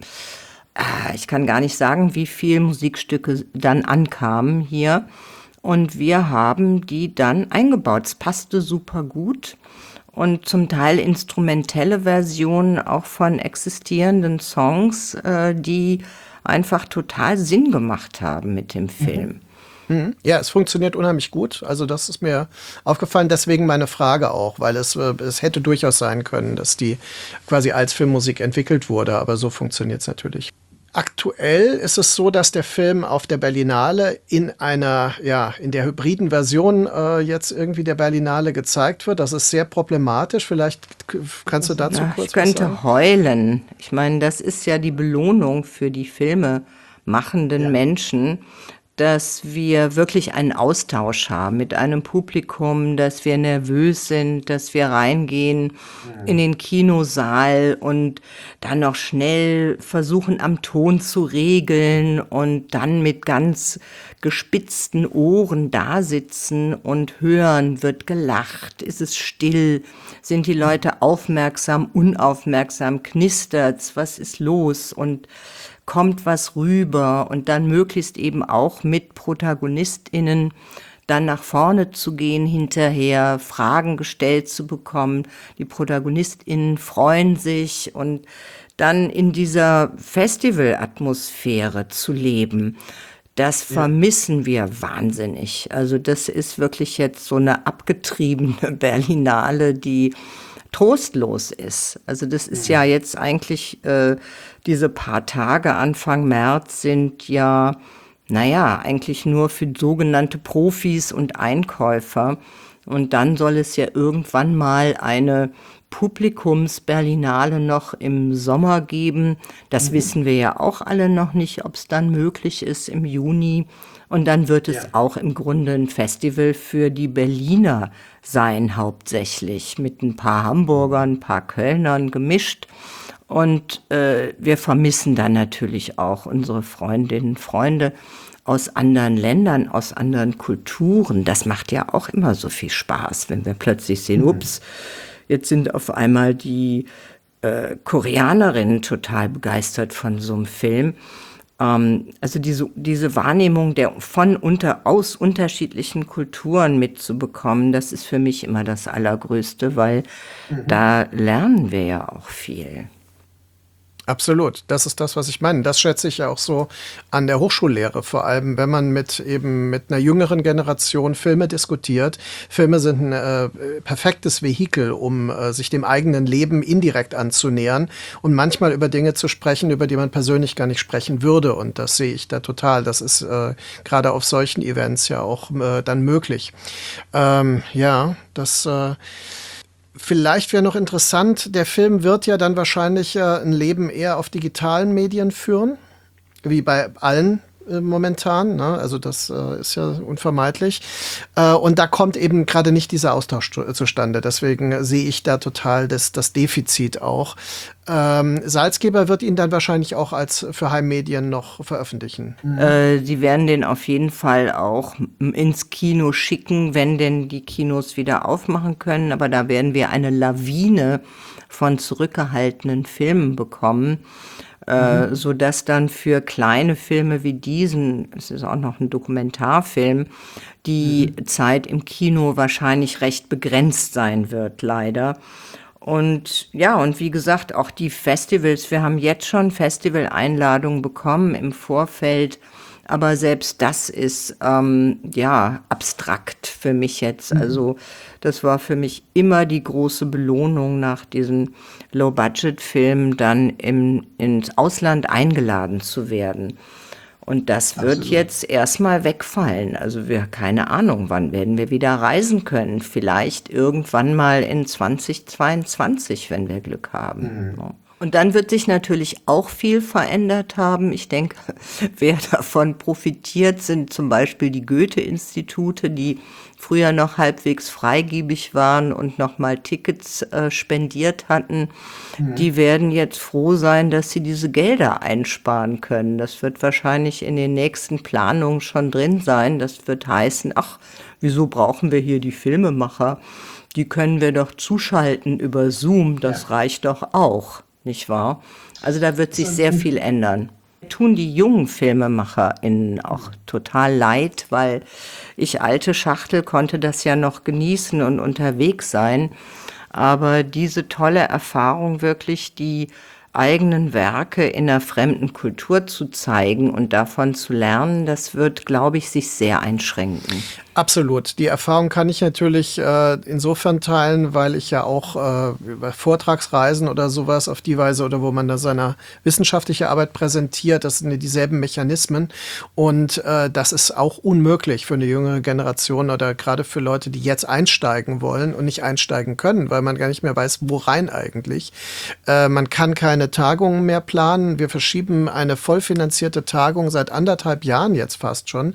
ich kann gar nicht sagen, wie viele Musikstücke dann ankamen hier. Und wir haben die dann eingebaut. Es passte super gut. Und zum Teil instrumentelle Versionen auch von existierenden Songs, die einfach total Sinn gemacht haben mit dem Film. Ja, es funktioniert unheimlich gut. Also das ist mir aufgefallen. Deswegen meine Frage auch, weil es hätte durchaus sein können, dass die quasi als Filmmusik entwickelt wurde. Aber so funktioniert es natürlich. Aktuell ist es so, dass der Film auf der Berlinale in einer, ja, in der hybriden Version jetzt irgendwie der Berlinale gezeigt wird. Das ist sehr problematisch. Vielleicht kannst du dazu kurz Ich könnte was sagen? heulen. Ich meine, das ist ja die Belohnung für die filmemachenden Menschen, dass wir wirklich einen Austausch haben mit einem Publikum, dass wir nervös sind, dass wir reingehen in den Kinosaal und dann noch schnell versuchen, am Ton zu regeln und dann mit ganz gespitzten Ohren da sitzen und hören, wird gelacht, ist es still, sind die Leute aufmerksam, unaufmerksam, knistert's, was ist los und kommt was rüber und dann möglichst eben auch mit ProtagonistInnen dann nach vorne zu gehen hinterher, Fragen gestellt zu bekommen. Die ProtagonistInnen freuen sich und dann in dieser Festivalatmosphäre zu leben. Das vermissen wir wahnsinnig. Also das ist wirklich jetzt so eine abgetriebene Berlinale, die trostlos ist. Also das ist ja jetzt eigentlich, diese paar Tage Anfang März sind ja, naja, eigentlich nur für sogenannte Profis und Einkäufer. Und dann soll es ja irgendwann mal eine Publikumsberlinale noch im Sommer geben. Das wissen wir ja auch alle noch nicht, ob es dann möglich ist im Juni. Und dann wird es auch im Grunde ein Festival für die Berliner sein, hauptsächlich, mit ein paar Hamburgern, ein paar Kölnern gemischt. Und wir vermissen dann natürlich auch unsere Freundinnen und Freunde aus anderen Ländern, aus anderen Kulturen. Das macht ja auch immer so viel Spaß, wenn wir plötzlich sehen, ups, jetzt sind auf einmal die Koreanerinnen total begeistert von so einem Film. Also diese Wahrnehmung aus unterschiedlichen Kulturen mitzubekommen, das ist für mich immer das Allergrößte, weil da lernen wir ja auch viel. Absolut, das ist das, was ich meine. Das schätze ich ja auch so an der Hochschullehre, vor allem wenn man mit einer jüngeren Generation Filme diskutiert. Filme sind ein perfektes Vehikel, um sich dem eigenen Leben indirekt anzunähern und manchmal über Dinge zu sprechen, über die man persönlich gar nicht sprechen würde. Und das sehe ich da total. Das ist gerade auf solchen Events ja auch dann möglich. Vielleicht wäre noch interessant, der Film wird ja dann wahrscheinlich ein Leben eher auf digitalen Medien führen, wie bei allen momentan, ne? Also das ist ja unvermeidlich. Und da kommt eben gerade nicht dieser Austausch zustande. Deswegen sehe ich da total das Defizit auch. Salzgeber wird ihn dann wahrscheinlich auch als für Heimmedien noch veröffentlichen. Die werden den auf jeden Fall auch ins Kino schicken, wenn denn die Kinos wieder aufmachen können. Aber da werden wir eine Lawine von zurückgehaltenen Filmen bekommen, sodass dann für kleine Filme wie diesen, es ist auch noch ein Dokumentarfilm, die Zeit im Kino wahrscheinlich recht begrenzt sein wird, leider. Und ja, und wie gesagt, auch die Festivals, wir haben jetzt schon Festival-Einladungen bekommen im Vorfeld, aber selbst das ist abstrakt für mich jetzt. Also das war für mich immer die große Belohnung, nach diesen Low-Budget-Filmen dann ins Ausland eingeladen zu werden. Und das wird jetzt erstmal wegfallen. Also keine Ahnung, wann werden wir wieder reisen können. Vielleicht irgendwann mal in 2022, wenn wir Glück haben. Ja. Und dann wird sich natürlich auch viel verändert haben. Ich denke, wer davon profitiert, sind zum Beispiel die Goethe-Institute, die früher noch halbwegs freigebig waren und nochmal Tickets spendiert hatten. Die werden jetzt froh sein, dass sie diese Gelder einsparen können. Das wird wahrscheinlich in den nächsten Planungen schon drin sein. Das wird heißen, ach, wieso brauchen wir hier die Filmemacher? Die können wir doch zuschalten über Zoom, das reicht doch auch. Nicht wahr? Also da wird sich sehr viel ändern. Tun die jungen FilmemacherInnen auch total leid, weil ich alte Schachtel konnte das ja noch genießen und unterwegs sein. Aber diese tolle Erfahrung wirklich, die eigenen Werke in einer fremden Kultur zu zeigen und davon zu lernen, das wird, glaube ich, sich sehr einschränken. Absolut. Die Erfahrung kann ich natürlich insofern teilen, weil ich ja auch über Vortragsreisen oder sowas auf die Weise oder wo man da seine wissenschaftliche Arbeit präsentiert, das sind dieselben Mechanismen und das ist auch unmöglich für eine jüngere Generation oder gerade für Leute, die jetzt einsteigen wollen und nicht einsteigen können, weil man gar nicht mehr weiß, wo rein eigentlich. Man kann keine Tagungen mehr planen. Wir verschieben eine vollfinanzierte Tagung seit 1,5 Jahren jetzt fast schon,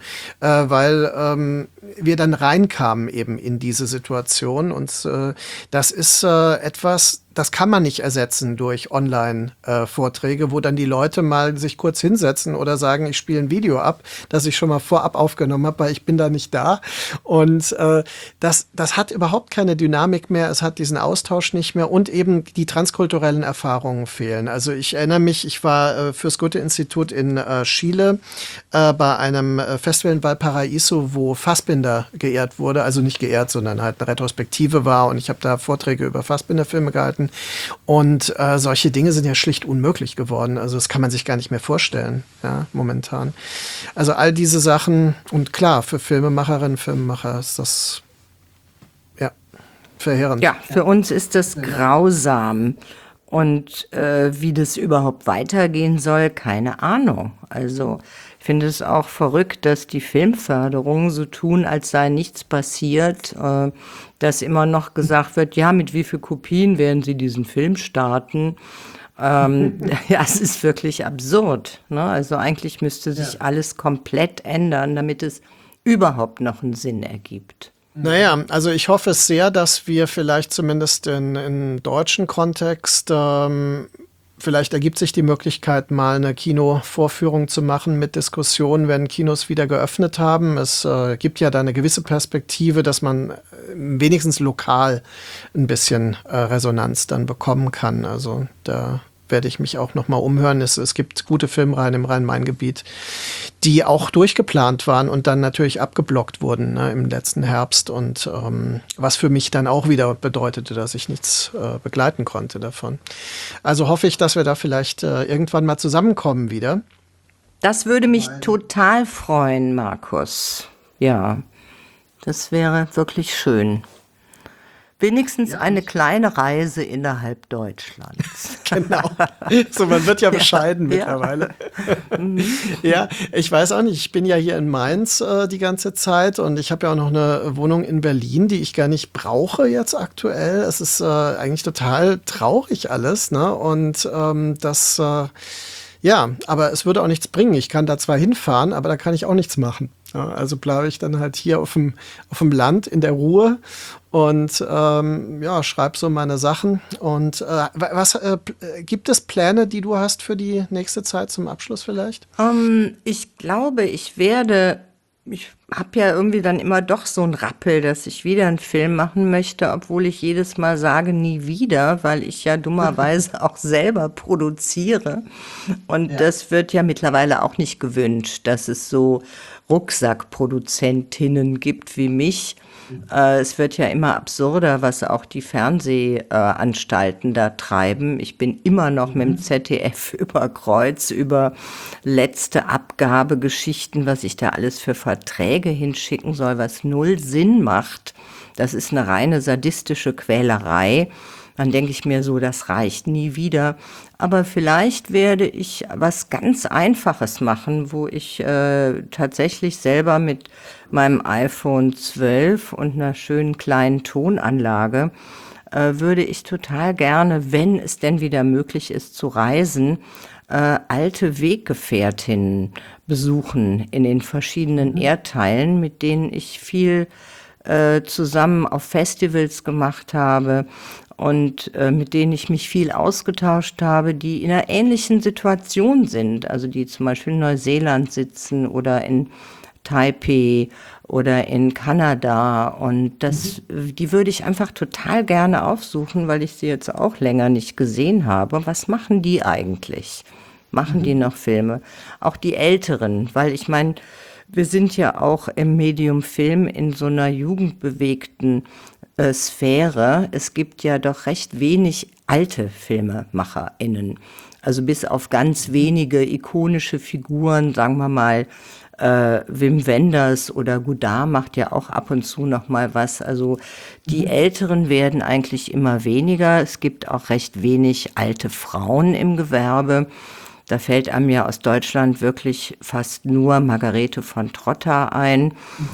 weil wir dann reinkamen eben in diese Situation und das ist etwas, das kann man nicht ersetzen durch Online-Vorträge, wo dann die Leute mal sich kurz hinsetzen oder sagen, ich spiele ein Video ab, das ich schon mal vorab aufgenommen habe, weil ich bin da nicht da. Und das hat überhaupt keine Dynamik mehr, es hat diesen Austausch nicht mehr und eben die transkulturellen Erfahrungen fehlen. Also ich erinnere mich, ich war fürs Goethe-Institut in Chile bei einem Festival in Valparaiso, wo Fassbinder geehrt wurde, also nicht geehrt, sondern halt eine Retrospektive war und ich habe da Vorträge über Fassbinder-Filme gehalten. Und solche Dinge sind ja schlicht unmöglich geworden. Also das kann man sich gar nicht mehr vorstellen, ja, momentan. Also all diese Sachen und klar, für Filmemacherinnen, Filmemacher ist das ja verheerend. Ja, für uns ist das grausam. Und wie das überhaupt weitergehen soll, keine Ahnung. Also ich finde es auch verrückt, dass die Filmförderung so tun, als sei nichts passiert, dass immer noch gesagt wird, ja, mit wie viel Kopien werden sie diesen Film starten? Ja, es ist wirklich absurd. Ne? Also eigentlich müsste sich alles komplett ändern, damit es überhaupt noch einen Sinn ergibt. Naja, also ich hoffe es sehr, dass wir vielleicht zumindest in deutschen Kontext vielleicht ergibt sich die Möglichkeit, mal eine Kinovorführung zu machen mit Diskussionen, wenn Kinos wieder geöffnet haben. Es gibt ja da eine gewisse Perspektive, dass man wenigstens lokal ein bisschen Resonanz dann bekommen kann. Also da werde ich mich auch noch mal umhören. Es gibt gute Filmreihen im Rhein-Main-Gebiet, die auch durchgeplant waren und dann natürlich abgeblockt wurden, ne, im letzten Herbst. Und was für mich dann auch wieder bedeutete, dass ich nichts begleiten konnte davon. Also hoffe ich, dass wir da vielleicht irgendwann mal zusammenkommen wieder. Das würde mich total freuen, Markus. Ja, das wäre wirklich schön. Wenigstens eine kleine Reise innerhalb Deutschlands. Genau. So, man wird ja bescheiden mittlerweile. Ja, ich weiß auch nicht. Ich bin ja hier in Mainz die ganze Zeit und ich habe ja auch noch eine Wohnung in Berlin, die ich gar nicht brauche jetzt aktuell. Es ist eigentlich total traurig alles, ne? Und ja, aber es würde auch nichts bringen. Ich kann da zwar hinfahren, aber da kann ich auch nichts machen. Ja, also bleibe ich dann halt hier auf dem Land in der Ruhe und schreibe so meine Sachen. Und gibt es Pläne, die du hast für die nächste Zeit zum Abschluss vielleicht? Ich glaube, ich habe ja irgendwie dann immer doch so einen Rappel, dass ich wieder einen Film machen möchte, obwohl ich jedes Mal sage, nie wieder, weil ich ja dummerweise auch selber produziere. Und das wird ja mittlerweile auch nicht gewünscht, dass es so Rucksackproduzentinnen gibt wie mich. Es wird ja immer absurder, was auch die Fernsehanstalten da treiben. Ich bin immer noch mit dem ZDF über Kreuz, über letzte Abgabegeschichten, was ich da alles für Verträge hinschicken soll, was null Sinn macht. Das ist eine reine sadistische Quälerei. Dann denke ich mir so, das reicht nie wieder. Aber vielleicht werde ich was ganz Einfaches machen, wo ich tatsächlich selber mit meinem iPhone 12 und einer schönen kleinen Tonanlage würde ich total gerne, wenn es denn wieder möglich ist zu reisen, alte Weggefährtinnen besuchen in den verschiedenen Erdteilen, mit denen ich viel zusammen auf Festivals gemacht habe und mit denen ich mich viel ausgetauscht habe, die in einer ähnlichen Situation sind, also die zum Beispiel in Neuseeland sitzen oder in Taipei oder in Kanada und die würde ich einfach total gerne aufsuchen, weil ich sie jetzt auch länger nicht gesehen habe. Was machen die eigentlich? Machen die noch Filme? Auch die Älteren, weil ich meine, wir sind ja auch im Medium Film in so einer jugendbewegten Sphäre. Es gibt ja doch recht wenig alte FilmemacherInnen. Also bis auf ganz wenige ikonische Figuren, sagen wir mal, Wim Wenders oder Godard macht ja auch ab und zu noch mal was. Also die Älteren werden eigentlich immer weniger. Es gibt auch recht wenig alte Frauen im Gewerbe. Da fällt einem ja aus Deutschland wirklich fast nur Margarete von Trotta ein.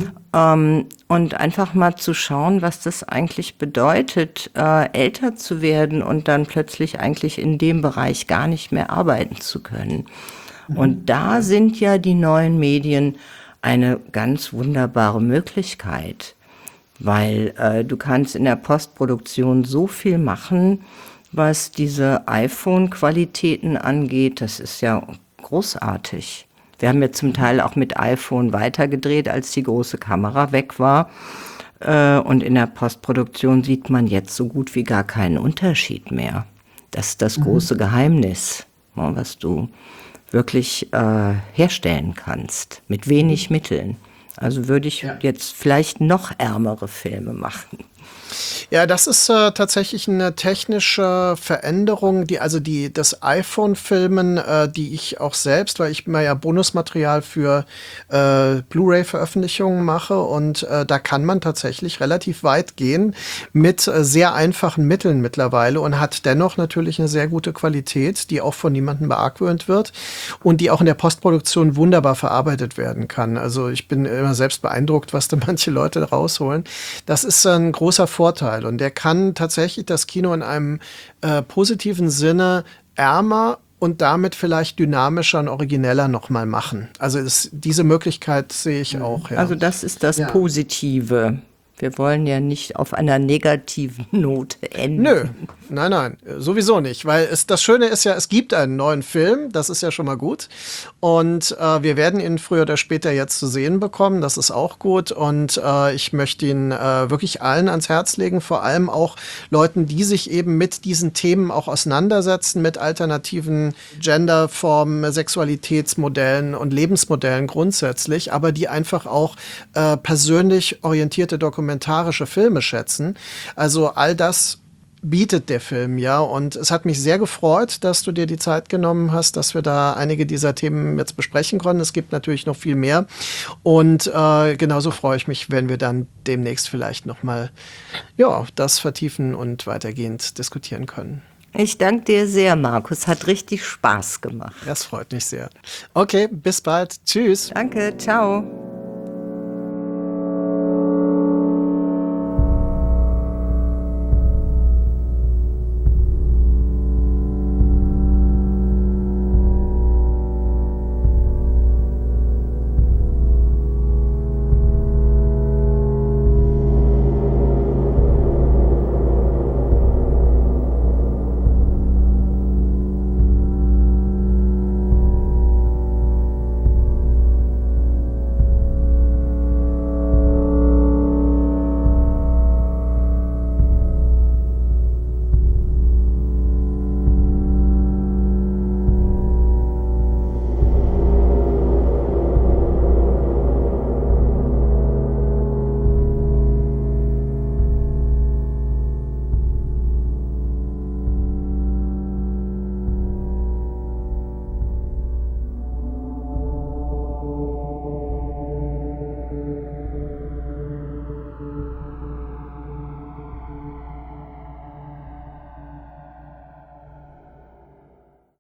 Und einfach mal zu schauen, was das eigentlich bedeutet, älter zu werden und dann plötzlich eigentlich in dem Bereich gar nicht mehr arbeiten zu können. Und da sind ja die neuen Medien eine ganz wunderbare Möglichkeit, weil du kannst in der Postproduktion so viel machen, was diese iPhone-Qualitäten angeht. Das ist ja großartig. Wir haben ja zum Teil auch mit iPhone weitergedreht, als die große Kamera weg war. Und in der Postproduktion sieht man jetzt so gut wie gar keinen Unterschied mehr. Das ist das große Geheimnis, was du wirklich herstellen kannst, mit wenig Mitteln. Also würde ich jetzt vielleicht noch ärmere Filme machen. Ja, das ist tatsächlich eine technische Veränderung, das iPhone-Filmen, die ich auch selbst, weil ich mir ja Bonusmaterial für Blu-ray-Veröffentlichungen mache und da kann man tatsächlich relativ weit gehen mit sehr einfachen Mitteln mittlerweile und hat dennoch natürlich eine sehr gute Qualität, die auch von niemandem beargwöhnt wird und die auch in der Postproduktion wunderbar verarbeitet werden kann. Also ich bin immer selbst beeindruckt, was da manche Leute rausholen. Das ist ein großer Vorteil und der kann tatsächlich das Kino in einem positiven Sinne ärmer und damit vielleicht dynamischer und origineller nochmal machen. Also diese Möglichkeit sehe ich auch. Ja. Also das ist das Positive, Wir wollen ja nicht auf einer negativen Note enden. Nö, nein, sowieso nicht, weil das Schöne ist ja, es gibt einen neuen Film, das ist ja schon mal gut und wir werden ihn früher oder später jetzt zu sehen bekommen, das ist auch gut und ich möchte ihn wirklich allen ans Herz legen, vor allem auch Leuten, die sich eben mit diesen Themen auch auseinandersetzen, mit alternativen Genderformen, Sexualitätsmodellen und Lebensmodellen grundsätzlich, aber die einfach auch persönlich orientierte dokumentarische Filme schätzen. Also all das bietet der Film ja und es hat mich sehr gefreut, dass du dir die Zeit genommen hast, dass wir da einige dieser Themen jetzt besprechen konnten. Es gibt natürlich noch viel mehr und genauso freue ich mich, wenn wir dann demnächst vielleicht nochmal das vertiefen und weitergehend diskutieren können. Ich danke dir sehr, Markus. Hat richtig Spaß gemacht. Das freut mich sehr. Okay, bis bald. Tschüss. Danke, ciao.